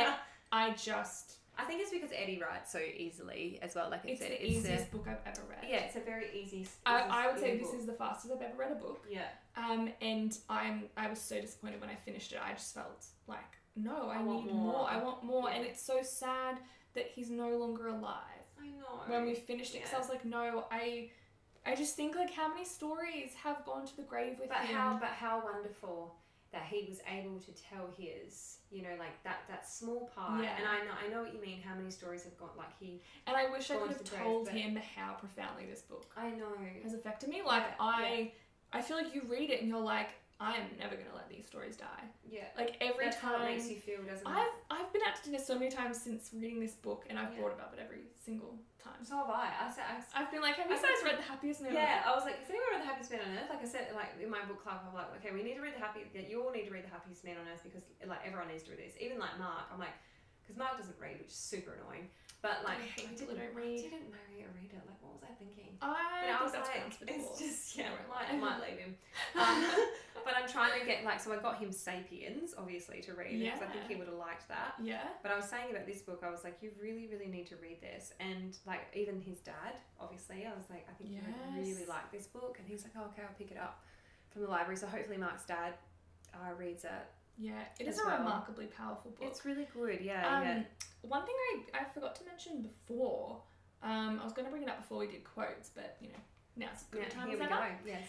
I think it's because Eddie writes so easily as well. Like it's the easiest book I've ever read. Yeah, it's a very easy. I would say this is the fastest I've ever read a book. Yeah. And I was so disappointed when I finished it. I just felt like, no, I need more. I want more. Yeah. And it's so sad that he's no longer alive. I know. When we finished it, because I was like, no, I just think like how many stories have gone to the grave with him. But how wonderful that he was able to tell his, like that small part. Yeah. And I know what you mean. How many stories have gone like he. And I wish I could have told him how profoundly this book. I know has affected me. Like I feel like you read it and you're like, I am never gonna let these stories die. Yeah. Like every time. How it makes you feel, doesn't it? I've been out to dinner so many times since reading this book, and I've brought it up at every single time. So have I. I've been like, have you guys read The Happiest Man on Earth? Yeah, I was like, has anyone read The Happiest Man on Earth? Like I said, like in my book club, I'm like, okay, we need to read you all need to read The Happiest Man on Earth because like everyone needs to read this. Even like Mark, I'm like, because Mark doesn't read, which is super annoying. But like, I didn't marry a reader. Like, what was I thinking? I was like, it's just I might leave him. But I'm trying to get so I got him *Sapiens* obviously to read because I think he would have liked that. Yeah. But I was saying about this book, I was like, you really, really need to read this, and like even his dad, obviously, I was like, I think you would really like this book, and he's like, oh, okay, I'll pick it up from the library. So hopefully Mark's dad reads it. Yeah, it is a remarkably powerful book. It's really good, yeah. One thing I forgot to mention before, I was going to bring it up before we did quotes, but now's a good time as ever. Yes.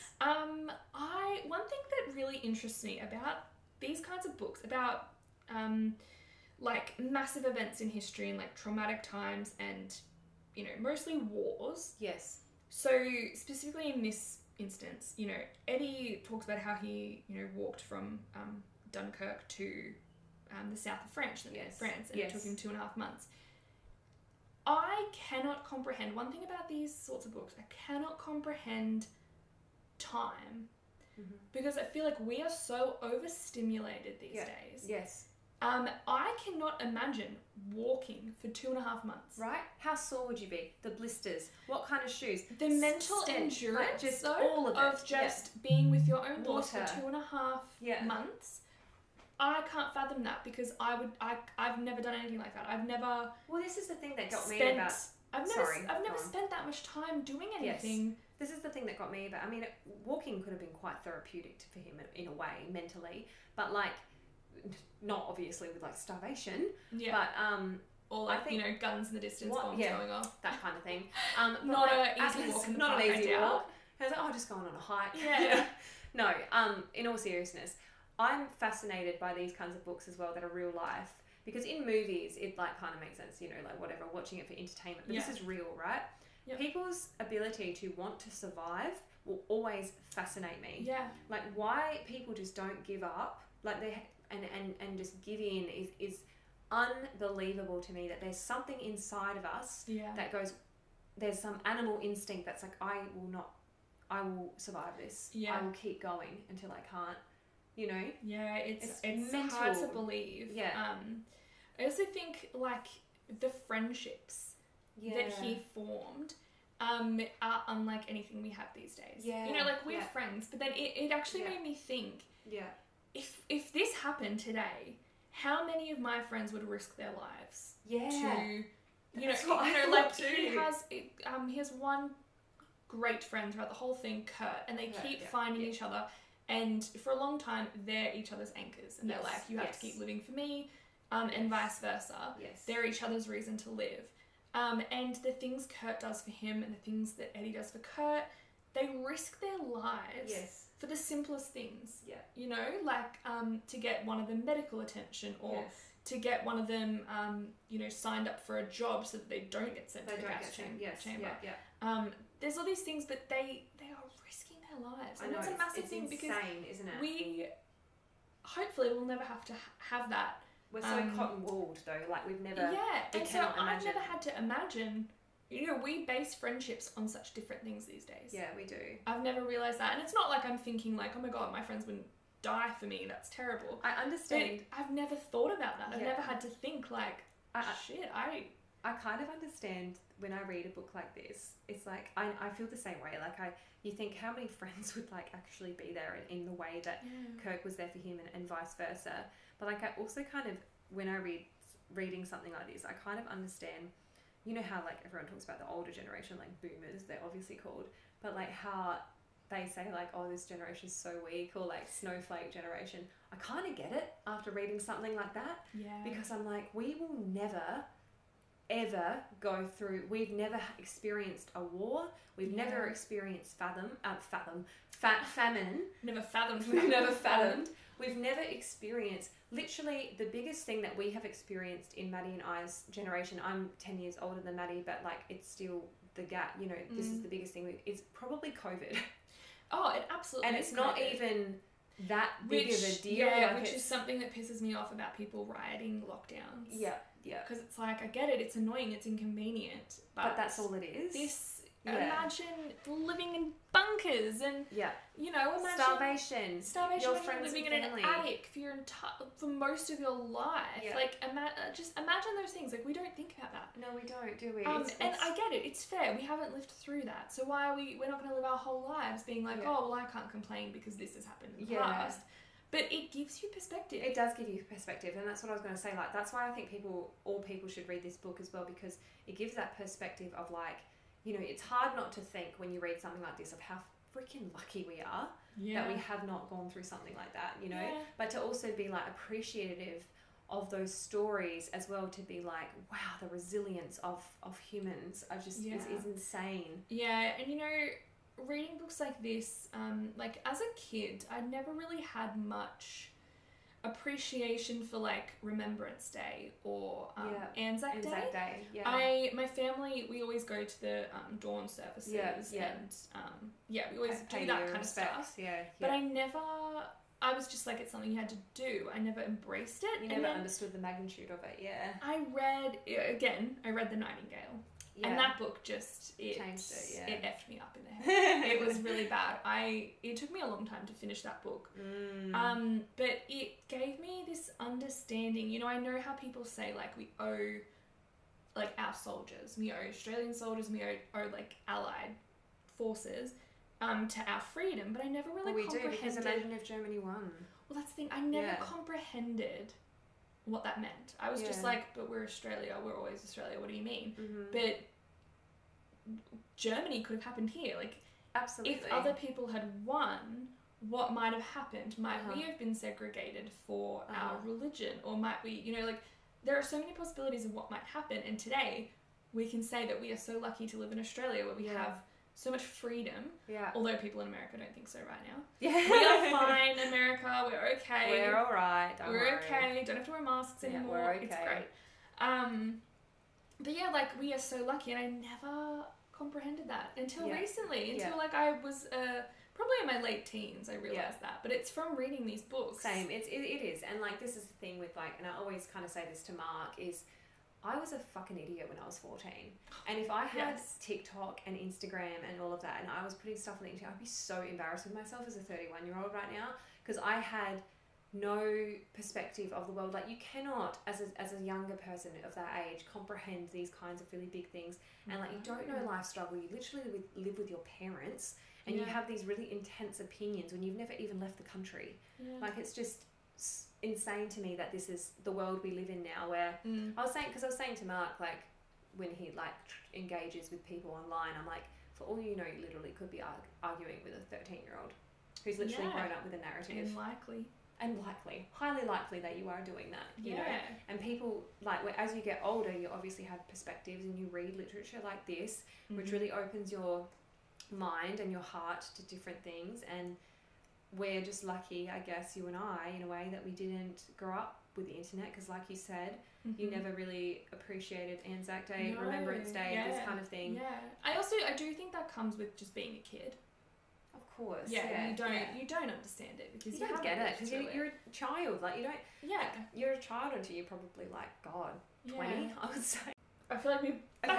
One thing that really interests me about these kinds of books, about like massive events in history and like traumatic times and mostly wars. Yes. So specifically in this instance, Eddie talks about how he walked from Dunkirk to the south of France, and it took him 2.5 months. I cannot comprehend, one thing about these sorts of books, I cannot comprehend time. Mm-hmm. Because I feel like we are so overstimulated these days. Yes. I cannot imagine walking for 2.5 months. Right? How sore would you be? The blisters. What kind of shoes? The mental endurance, like just all of it. Just being with your own thoughts for 2.5 months. I can't fathom that because I've never done anything like that. I've never. Well, this is the thing that got me about. I've never spent that much time doing anything. Yes. This is the thing that got me about. I mean, walking could have been quite therapeutic for him in a way, mentally, but like, not obviously with like starvation. Yeah. But or like, you know, guns in the distance, bombs going off, that kind of thing. Not like, an easy walk in the park. Not an easy walk. I was like, oh, just going on a hike. Yeah. No. In all seriousness, I'm fascinated by these kinds of books as well that are real life. Because in movies, it like kind of makes sense, you know, like whatever, watching it for entertainment. But this is real, right? Yep. People's ability to want to survive will always fascinate me. Yeah. Like why people just don't give up, like they and just give in is unbelievable to me. That there's something inside of us that goes. There's some animal instinct that's like I will survive this. Yeah. I will keep going until I can't. You know? Yeah, it's mental. hard to believe. Yeah. I also think like the friendships that he formed are unlike anything we have these days. Yeah. You know, like we're friends, but then it actually made me think. Yeah. If this happened today, how many of my friends would risk their lives? Yeah. To like he has one great friend throughout the whole thing, Kurt, and they keep finding each other. And for a long time, they're each other's anchors. And they're like, you have to keep living for me, and vice versa. Yes. They're each other's reason to live. And the things Kurt does for him and the things that Eddie does for Kurt, they risk their lives for the simplest things. Yeah. You know, like to get one of them medical attention or to get one of them, signed up for a job so that they don't get sent to the gas chamber. Yeah. There's all these things, but they are risking their lives. And it's a massive thing insane, because isn't it? we hopefully will never have to have that. We're so cotton-wooled though, like we've never... Yeah, and so imagine. I've never had to imagine, you know, we base friendships on such different things these days. Yeah, we do. I've never realised that. And it's not like I'm thinking like, oh my God, my friends wouldn't die for me, that's terrible. I understand. But I've never thought about that. I've never had to think like, I kind of understand when I read a book like this. It's like, I feel the same way. Like you think how many friends would like actually be there in the way that Kirk was there for him and vice versa. But like I also kind of, when I reading something like this, I kind of understand, you know how like everyone talks about the older generation, like boomers, they're obviously called, but like how they say like, oh, this generation's so weak, or like snowflake generation. I kind of get it after reading something like that. Yeah. Because I'm like, we will never ever go through, we've never experienced a war, we've never experienced famine. Never fathomed. We've never fathomed. We've never experienced, literally the biggest thing that we have experienced in Maddie and I's generation. I'm 10 years older than Maddie, but like it's still the gap, you know, this is the biggest thing. It's probably COVID. Oh, it absolutely and it's not COVID. Even that big of a deal. Yeah, like which is something that pisses me off about people rioting lockdowns. Yeah. Because it's like, I get it, it's annoying, it's inconvenient. But that's all it is. Imagine living in bunkers and, you know, imagine starvation. Your friends living in an attic for most of your life. Yeah. Like, just imagine those things. Like, we don't think about that. No, we don't, do we? And I get it. It's fair. We haven't lived through that. So why are we're not going to live our whole lives being like, oh, well, I can't complain because this has happened in the past. But it gives you perspective. It does give you perspective, and that's what I was going to say. Like, that's why I think all people should read this book as well, because it gives that perspective of like, you know, it's hard not to think when you read something like this of how freaking lucky we are that we have not gone through something like that, you know, but to also be like appreciative of those stories as well, to be like, wow, the resilience of humans are just is insane. Yeah, and you know, reading books like this, like as a kid, I never really had much appreciation for like Remembrance Day or Anzac Day. My family, we always go to the dawn services and we always do that kind of stuff. But I never I was just like, it's something you had to do. I never embraced it. You never understood the magnitude of it, yeah. I read The Nightingale. Yeah. And that book just, changed it, yeah. It effed me up in the head. It was really bad. It took me a long time to finish that book. But it gave me this understanding. You know, I know how people say, like, we owe, like, our soldiers. We owe Australian soldiers. We owe like, Allied forces to our freedom. But I never really comprehended... because imagine if Germany won. Well, that's the thing. I never comprehended what that meant. I was just like, but we're Australia. We're always Australia. What do you mean? But Germany could have happened here. Like, absolutely. If other people had won, what might have happened? Might we have been segregated for our religion? Or might we, you know, like, there are so many possibilities of what might happen. And today, we can say that we are so lucky to live in Australia where we have so much freedom. Yeah. Although people in America don't think so right now. Yeah. We are fine, America. We're okay. We're all right. We're okay. Don't have to wear masks anymore. We're okay. It's great. But yeah, like, we are so lucky, and I never comprehended that until recently. Until like I was probably in my late teens, I realized that. But it's from reading these books. Same. It is. And like, this is the thing with, like, and I always kind of say this to Mark, is I was a fucking idiot when I was 14. And if I had TikTok and Instagram and all of that, and I was putting stuff on the internet, I'd be so embarrassed with myself as a 31-year-old right now, because I had no perspective of the world. Like, you cannot, as a younger person of that age, comprehend these kinds of really big things. And like, you don't know life struggle. You literally live with your parents, and you have these really intense opinions when you've never even left the country. Like, it's just insane to me that this is the world we live in now, where I was saying to Mark, like, when he like engages with people online, I'm like, for all you know, you literally could be arguing with a 13-year-old who's literally grown up with a narrative. And highly likely that you are doing that, you know. And people, like, as you get older, you obviously have perspectives, and you read literature like this, which really opens your mind and your heart to different things. And we're just lucky, I guess, you and I, in a way, that we didn't grow up with the internet, because like you said, you never really appreciated Anzac Day, Remembrance Day, this kind of thing. I do think that comes with just being a kid. Of course. You don't understand it, because you don't get it, because you're a child. Like, you don't. Like, you're a child until you're probably, like, God, 20, I would say. I feel like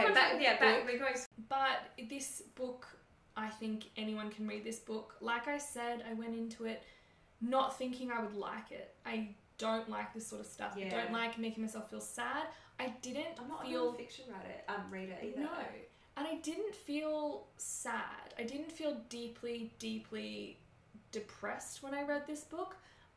we're going. But this book, I think anyone can read this book. Like I said, I went into it not thinking I would like it. I don't like this sort of stuff. I don't like making myself feel sad. I'm not a non-fiction reader either. No. And I didn't feel sad. I didn't feel deeply, deeply depressed when I read this book.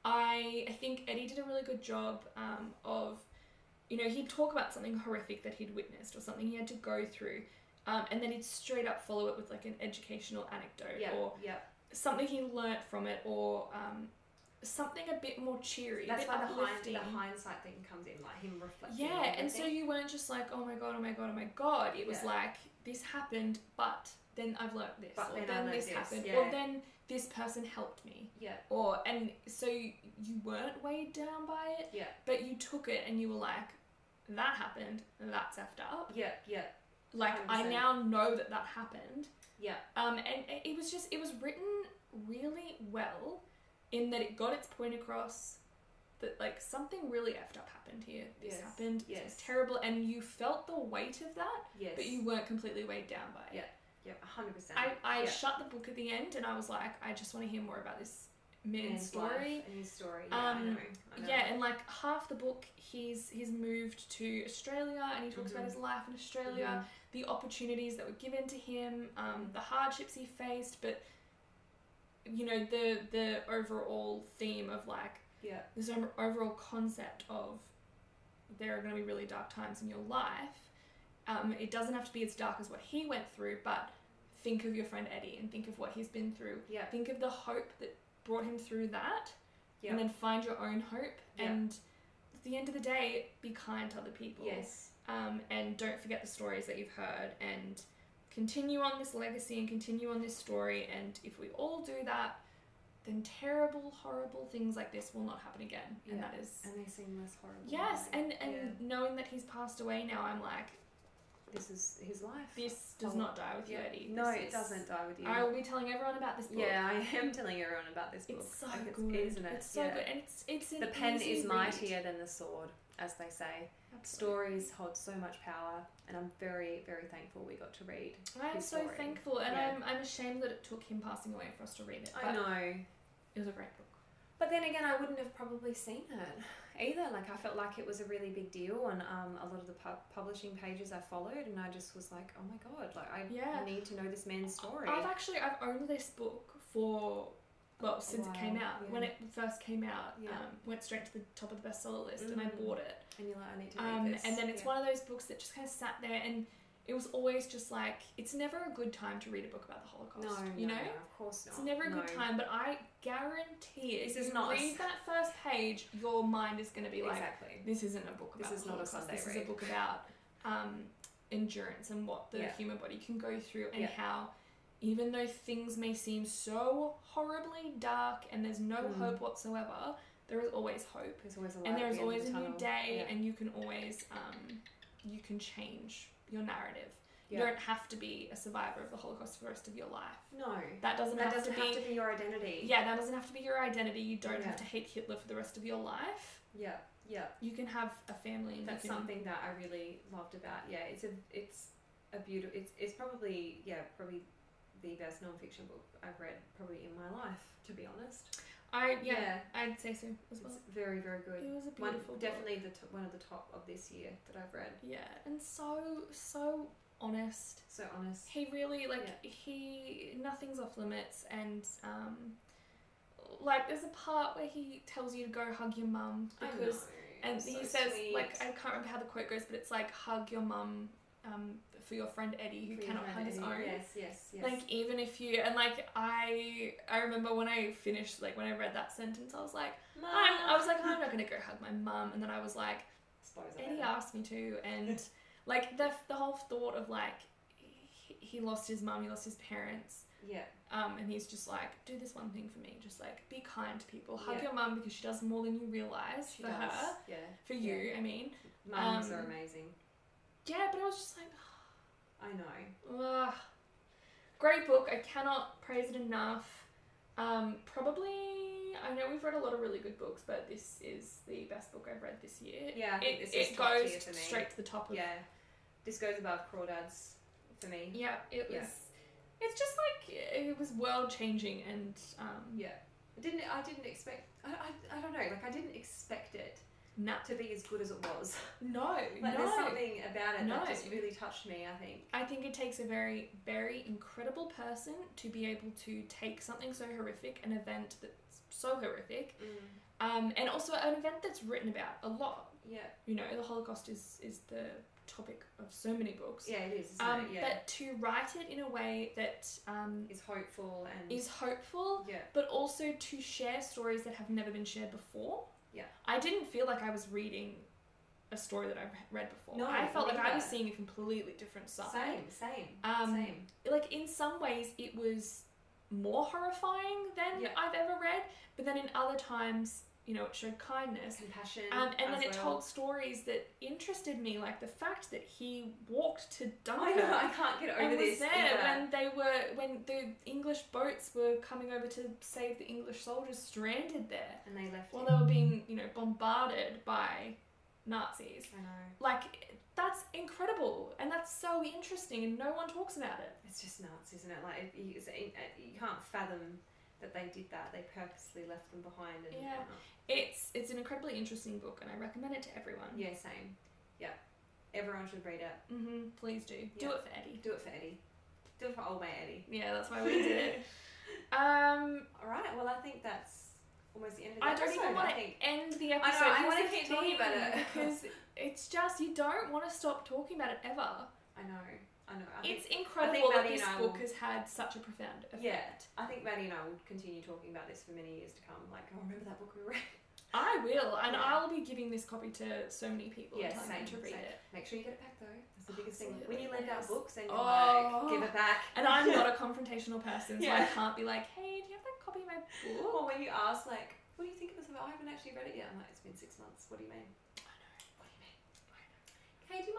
I think Eddie did a really good job of, you know, he'd talk about something horrific that he'd witnessed or something he had to go through, and then he'd straight up follow it with like an educational anecdote or something he learnt from it, or something a bit more cheery. That's why the hindsight thing comes in, like him reflecting. And so you weren't just like, oh my god, oh my god, oh my god. It was like, this happened, but then I've learnt this, or then this happened, or then this person helped me. And so you weren't weighed down by it, but you took it and you were like, that happened, that's effed up. Like, 100%. I now know that happened. And it was written really well, in that it got its point across that, like, something really effed up happened here. This happened. This was terrible, and you felt the weight of that, but you weren't completely weighed down by it. 100%. I shut the book at the end, and I was like, I just want to hear more about this man's story. And his story. I know. And like half the book, he's moved to Australia, and he talks about his life in Australia, the opportunities that were given to him, the hardships he faced, but you know, the overall theme of like, this overall concept of there are going to be really dark times in your life. It doesn't have to be as dark as what he went through, but think of your friend Eddie and think of what he's been through. Think of the hope that brought him through that, and then find your own hope. And at the end of the day, be kind to other people. And don't forget the stories that you've heard, and continue on this legacy and continue on this story. And if we all do that, then terrible, horrible things like this will not happen again. And that is... And they seem less horrible. Yes, and knowing that he's passed away now, I'm like, this is his life. This does not die with you, Eddie. No, it doesn't die with you. I will be telling everyone about this book. Yeah, I am telling everyone about this book. It's so good. Isn't it? It's so good. And it's an the pen easy is read. mightier than the sword, as they say. Absolutely. Stories hold so much power, and I'm very, very thankful we got to read. I'm his so story. thankful, and I'm ashamed that it took him passing away for us to read it. I know. It was a great book. But then again, I wouldn't have probably seen it either. Like, I felt like it was a really big deal on a lot of the publishing pages I followed, and I just was like, oh my god, like I need to know this man's story. I've owned this book for since it came out. When it first came out, went straight to the top of the bestseller list, and I bought it. And you're like, I need to read this. And then it's one of those books that just kind of sat there, and it was always just like, it's never a good time to read a book about the Holocaust. No, of course not. It's never a good time, but I guarantee it. This if is you not read that first page, your mind is going to be like, exactly. This isn't a book about this is the not Holocaust. a Sunday This read. is a book about endurance and what the human body can go through, and how even though things may seem so horribly dark and there's no hope whatsoever, there is always hope. There's always a light and there's at the always end a of the new tunnel. day, and you can always you can change your narrative. Yeah. You don't have to be a survivor of the Holocaust for the rest of your life. No. That doesn't have to be your identity. Yeah, that doesn't have to be your identity. You don't have to hate Hitler for the rest of your life. Yeah. Yeah. You can have a family. And that's something that I really loved about. Yeah, it's a beautiful. It's probably the best non-fiction book I've read probably in my life, to be honest. I'd say so as well. It's very, very good. It was a beautiful book. Definitely one of the top of this year that I've read. Yeah, and so honest. So honest. He really nothing's off limits, and like there's a part where he tells you to go hug your mum because and he says sweet. Like, I can't remember how the quote goes, but it's like, hug your mum for your friend Eddie who cannot hug his own. Yes. Like, even if you, and like I remember when I finished, like when I read that sentence, I was like, I'm not gonna go hug my mum, and then I was like, Eddie asked me to, and like the whole thought of like he lost his mum, he lost his parents. Yeah. And he's just like, do this one thing for me. Just like, be kind to people. Hug your mum because she does more than you realise for her. Yeah. For you, I mean. Mums are amazing. Yeah, but I was just like, I know. Great book. I cannot praise it enough. Probably, I know we've read a lot of really good books, but this is the best book I've read this year. Yeah, it goes straight to the top of. Yeah, this goes above Crawdads for me. Yeah, it was. It's just like it was world changing, and I didn't expect. I don't know. Like, I didn't expect it to be as good as it was. No, There's something about it that just really touched me. I think it takes a very, very incredible person to be able to take something so horrific, an event that's so horrific, and also an event that's written about a lot. Yeah, you know, the Holocaust is the topic of so many books. Yeah, it is. Isn't it? Yeah. But to write it in a way that is hopeful, but also to share stories that have never been shared before. Yeah, I didn't feel like I was reading a story that I've read before. No, I felt like I was seeing a completely different side. Same. Like, in some ways, it was more horrifying than I've ever read, but then in other times, you know, it showed kindness, compassion, and then it told stories that interested me, like the fact that he walked to Dunkirk. I know, I can't get over this. Was there when the English boats were coming over to save the English soldiers stranded there, and they left while they were being, you know, bombarded by Nazis. I know. Like, that's incredible, and that's so interesting, and no one talks about it. It's just nuts, isn't it? Like, you can't fathom that they did that. They purposely left them behind. And it's an incredibly interesting book, and I recommend it to everyone. Yeah, same. Yeah, everyone should read it. Please do. Do it for Eddie. Do it for Eddie. Do it for old mate Eddie. Yeah, that's why we did it. All right. Well, I think that's almost the end of the episode. I don't even want to end the episode. I want to keep talking about it because it's just, you don't want to stop talking about it ever. I know. It's incredible that this book has had such a profound effect. Yeah, I think Maddie and I will continue talking about this for many years to come. Like, remember that book we read? I will, and I'll be giving this copy to so many people and telling them to read it. Make sure you get it back though. That's the biggest thing. When you lend out books and you're give it back. And I'm not a confrontational person, so I can't be like, hey, do you have that copy of my book? Or when you ask, like, what do you think of this? I haven't actually read it yet. I'm like, it's been 6 months. What do you mean? I know. What do you mean? I know. Hey, do you mind if I have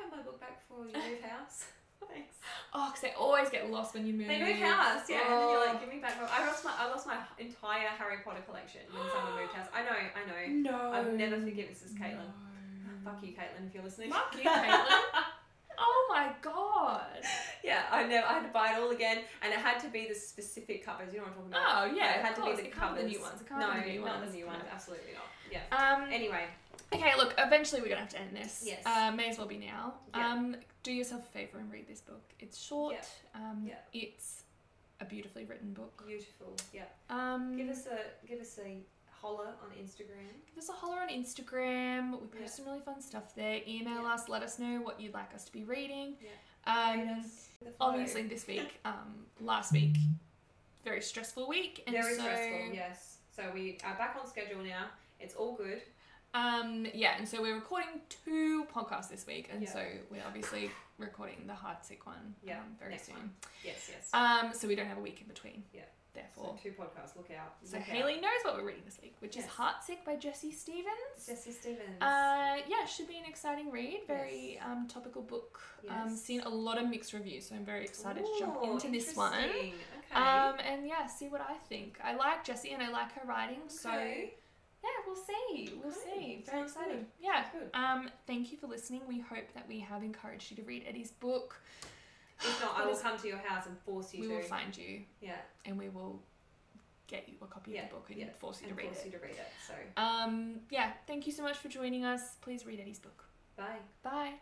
have my book back before you move house? Thanks. Oh, because they always get lost when you move. They move house, yeah, and then you're like, give me back. I lost my entire Harry Potter collection when someone moved house. I know. No. I've never forgiven Mrs. Caitlin. No. Fuck you, Caitlin, if you're listening. Fuck you, Caitlin. Oh my god. Yeah, I had to buy it all again, and it had to be the specific covers. You know what I'm talking about? Oh yeah, it had to be the covers. The new ones. Not the new ones. Absolutely not. Yeah. Anyway. Okay, look, eventually we're going to have to end this. Yes. May as well be now. Yeah. Do yourself a favour and read this book. It's short. Yeah. It's a beautifully written book. Beautiful. Yeah. Give us a holler on Instagram. Give us a holler on Instagram. We post some really fun stuff there. Email us. Let us know what you'd like us to be reading. Yeah. Obviously this week, last week, very stressful week. And very stressful, yes. So we are back on schedule now. It's all good. And so we're recording 2 podcasts this week, and so we're obviously recording the Heartsick one very soon. One. Yes. So we don't have a week in between. Yeah. Therefore. So 2 podcasts, look out. So Hayley knows what we're reading this week, which is Heartsick by Jessie Stevens. Jessie Stevens. Should be an exciting read. Very topical book. Yes. Seen a lot of mixed reviews, so I'm very excited to jump into this one. Okay. And see what I think. I like Jessie and I like her writing, so yeah, we'll see. We'll see. Very exciting. Good. Yeah. Good. Thank you for listening. We hope that we have encouraged you to read Eddie's book. If not, I will come to your house and force you to. We will find you. Yeah. And we will get you a copy of the book and force you to read it. So. Thank you so much for joining us. Please read Eddie's book. Bye. Bye.